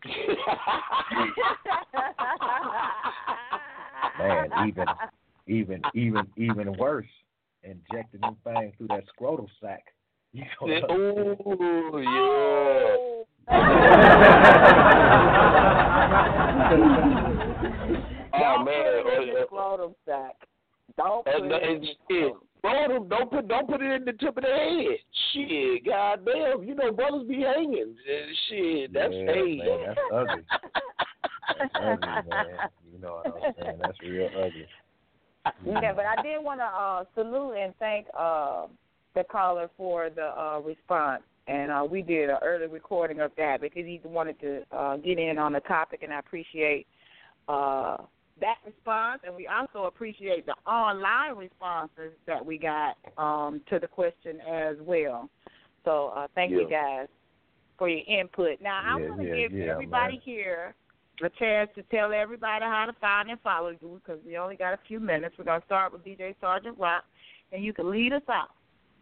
Man, even even even even worse, injecting them things through that scrotal sac. You know what I'm saying? Ooh, yeah. Oh Don't man, put it in uh, the scrotum sack. Don't put uh, it uh, in and the shit. Don't, don't put don't put it in the tip of the head. Shit, goddamn, you know brothers be hanging. Uh, Shit, that's Yeah, hey. man, that's ugly. That's ugly, man. You know what I'm saying? That's real ugly. Yeah, but I did want to uh, salute and thank uh, the caller for the uh, response. And uh, we did an early recording of that because he wanted to uh, get in on the topic, and I appreciate uh, that response. And we also appreciate the online responses that we got um, to the question as well. So uh, thank Yeah. you guys for your input. Now, I Yeah, want to yeah, give yeah, everybody man. here a chance to tell everybody how to find and follow you because we only got a few minutes. We're going to start with D J Sergeant Rock, and you can lead us out.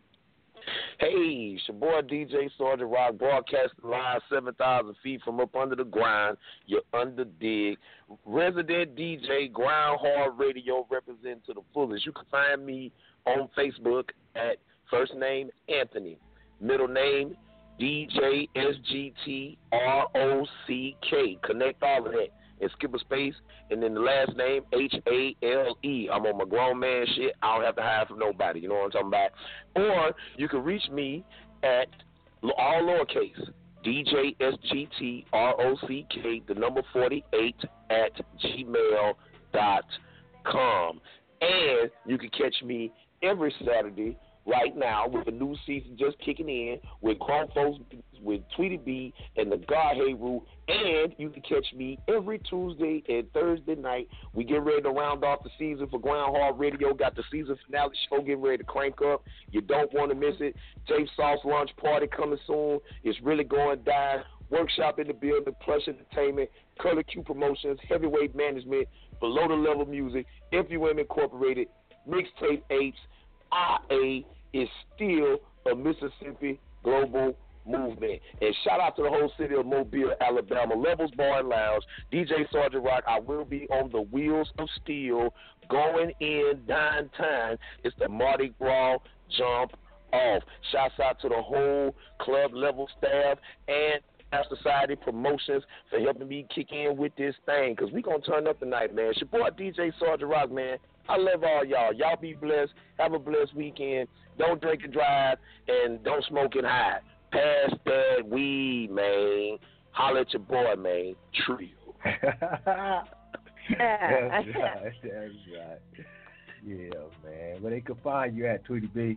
Hey, it's your boy D J Sergeant Rock, broadcasting live seven thousand feet from up under the ground. You're under dig. Resident D J, Ground Hard Radio, representing to the fullest. You can find me on Facebook at first name Anthony, middle name D J S G T R O C K. Connect all of that and skip a space, and then the last name H A L E. I'm on my grown man shit. I don't have to hide from nobody. You know what I'm talking about? Or you can reach me at all lowercase D J S G T R O C K, the number forty-eight at gmail dot com. And you can catch me every Saturday right now with the new season just kicking in with Grown Folks, with Tweety B and the Godhead Rule. And you can catch me every Tuesday and Thursday night. We get ready to round off the season for Ground Hard Radio. Got the season finale show getting ready to crank up. You don't want to miss it. Dave Sauce Lunch Party coming soon. It's really going down. Workshop in the building, Plush Entertainment, Color Q Promotions, Heavyweight Management, Below the Level Music, F U M Incorporated, Mixtape Apes. I A is still a Mississippi global movement. And shout out to the whole city of Mobile, Alabama, Levels Bar and Lounge, D J Sergeant Rock. I will be on the Wheels of Steel going in downtown. It's the Mardi Gras jump off. Shouts out to the whole club level staff and our Society Promotions for helping me kick in with this thing, because we going to turn up tonight, man. It's your boy D J Sergeant Rock, man. I love all y'all. Y'all be blessed. Have a blessed weekend. Don't drink and drive, and don't smoke and hide. Pass that weed, man. Holla at your boy, man. Trio. That's right. That's right. Yeah, man. Where they can find you at, Tweety B?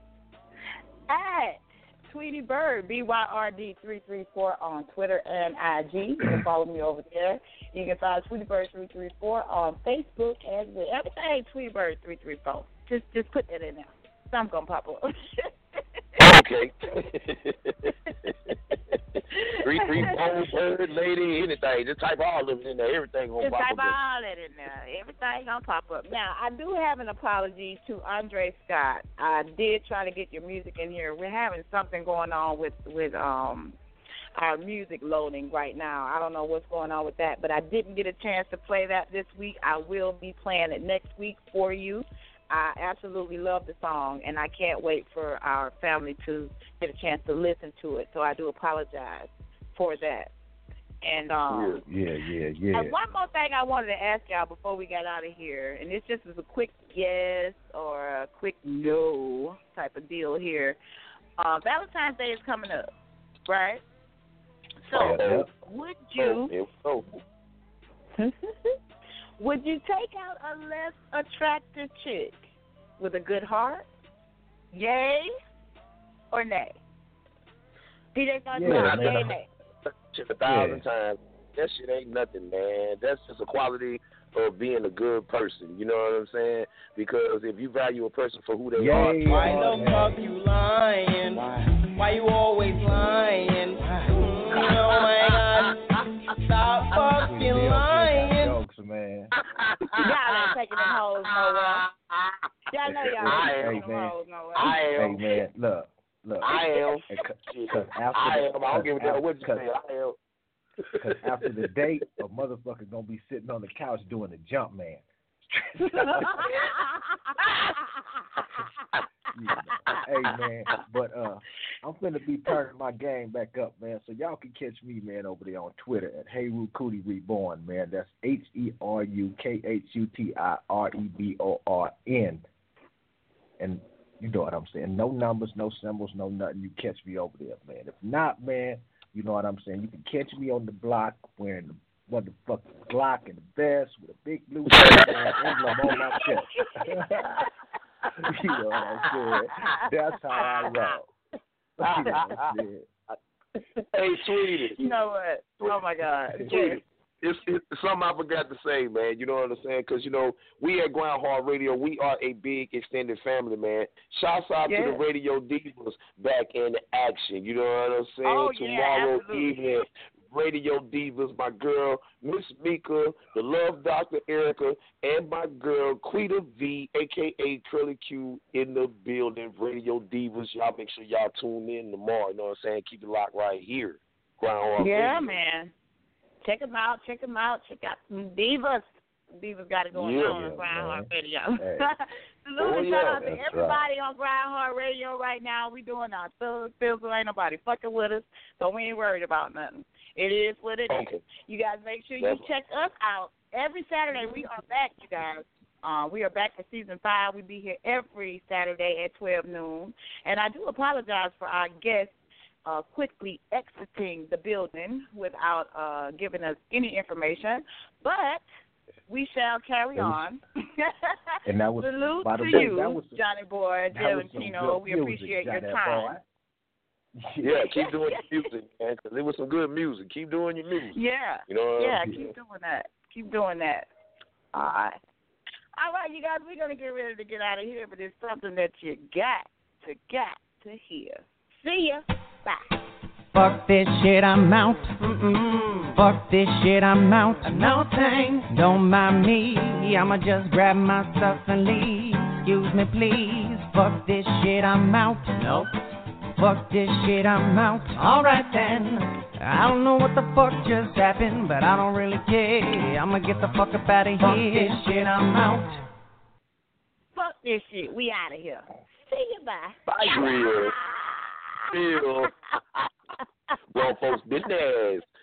At Tweety Bird, B Y R D three three four on Twitter and I G. You can follow me over there. You can find Tweety Bird three three four on Facebook and everything Tweety Bird three three four. Just just put that in there. Something's going to pop up. Okay. Three, three, four, bird, lady, anything. Just type all of it in there. Everything gonna Just pop type up. all that in there. Everything gonna pop up. Now, I do have an apology to Andre Scott. I did try to get your music in here. We're having something going on with with um our music loading right now. I don't know what's going on with that, but I didn't get a chance to play that this week. I will be playing it next week for you. I absolutely love the song, and I can't wait for our family to get a chance to listen to it. So I do apologize for that. And um, yeah, yeah, yeah. And one more thing I wanted to ask y'all before we got out of here, and this just is a quick yes or a quick no type of deal here. Uh, Valentine's Day is coming up, right? So Oh, would you oh, oh. would you take out a less attractive chick with a good heart? Yay or nay? D J thought Yeah, yay or nay? Shit a thousand Yeah. times. That shit ain't nothing, man. That's just a quality of being a good person. You know what I'm saying? Because if you value a person for who they Yeah, are, yeah. Why the fuck you lying? Why? Why you always lying? Mm, oh my God! Stop fucking lying. Jokes, man. Y'all ain't taking them hoes nowhere. Y'all know y'all I ain't am, taking them man. hoes nowhere. I Hey, am. man, look, look. I am. Because after I the, am. I don't give a damn what you cause, say. I am. Because after the date, a motherfucker gonna be sitting on the couch doing the jump man. Yeah. Hey man, but uh, I'm finna be turning my game back up, man. So y'all can catch me, man, over there on Twitter at Heru Cootie Reborn, man. That's H E R U K H U T I R E B O R N. And you know what I'm saying? No numbers, no symbols, no nothing. You catch me over there, man. If not, man, you know what I'm saying? You can catch me on the block wearing the motherfucking Glock and the vest with a big blue emblem on my chest. You know what I'm saying? That's how I roll. You know what I'm saying? Hey, sweetie. You know what? Oh my God. Sweetie. It's, it's something I forgot to say, man. You know what I'm saying? Because, you know, we at Groundhog Radio, we are a big extended family, man. Shouts out Yeah. to the Radio Divas back in action. You know what I'm saying? Oh, yeah, Tomorrow absolutely. evening, Radio Divas, my girl, Miss Mika, the Love Doctor Erica, and my girl, Quita V, a k a. Curly Q, in the building. Radio Divas. Y'all make sure y'all tune in tomorrow. You know what I'm saying? Keep it locked right here. Groundhog Yeah, Radio. man. Check them out. Check them out. Check out some divas. Divas got it going Yeah, on on yeah, Groundhog man. Radio. Hey. Salute Oh, and yeah, shout out to that's everybody on Groundhog Radio right now. We doing our fill fill so ain't nobody fucking with us, so we ain't worried about nothing. It is what it is. Okay. You guys make sure you Definitely. check us out every Saturday. We are back, you guys. Uh, we are back for season five. We be here every Saturday at twelve noon. And I do apologize for our guests uh, quickly exiting the building without uh, giving us any information, but we shall carry on. And that was, Salute by the to way, you, that was, Johnny Boy, that was some Valentino. good We music, appreciate your Johnny time. boy. Yeah, keep doing your music, man, because it was some good music. Keep doing your music. Yeah. You know what Yeah, I mean? keep doing that. Keep doing that. All right. All right, you guys, we're going to get ready to get out of here, but it's something that you got to, got to hear. See ya. Bye. Fuck this shit, I'm out. Mm-mm. Fuck this shit, I'm out. No thanks. Don't mind me. I'ma just grab my stuff and leave. Excuse me, please. Fuck this shit, I'm out. Nope. Fuck this shit, I'm out. Alright then. I don't know what the fuck just happened, but I don't really care. I'ma get the fuck up out of here. Fuck this shit, I'm out. Fuck this shit. We out of here. See you. Bye. Bye, Real. Real. Grown folks business.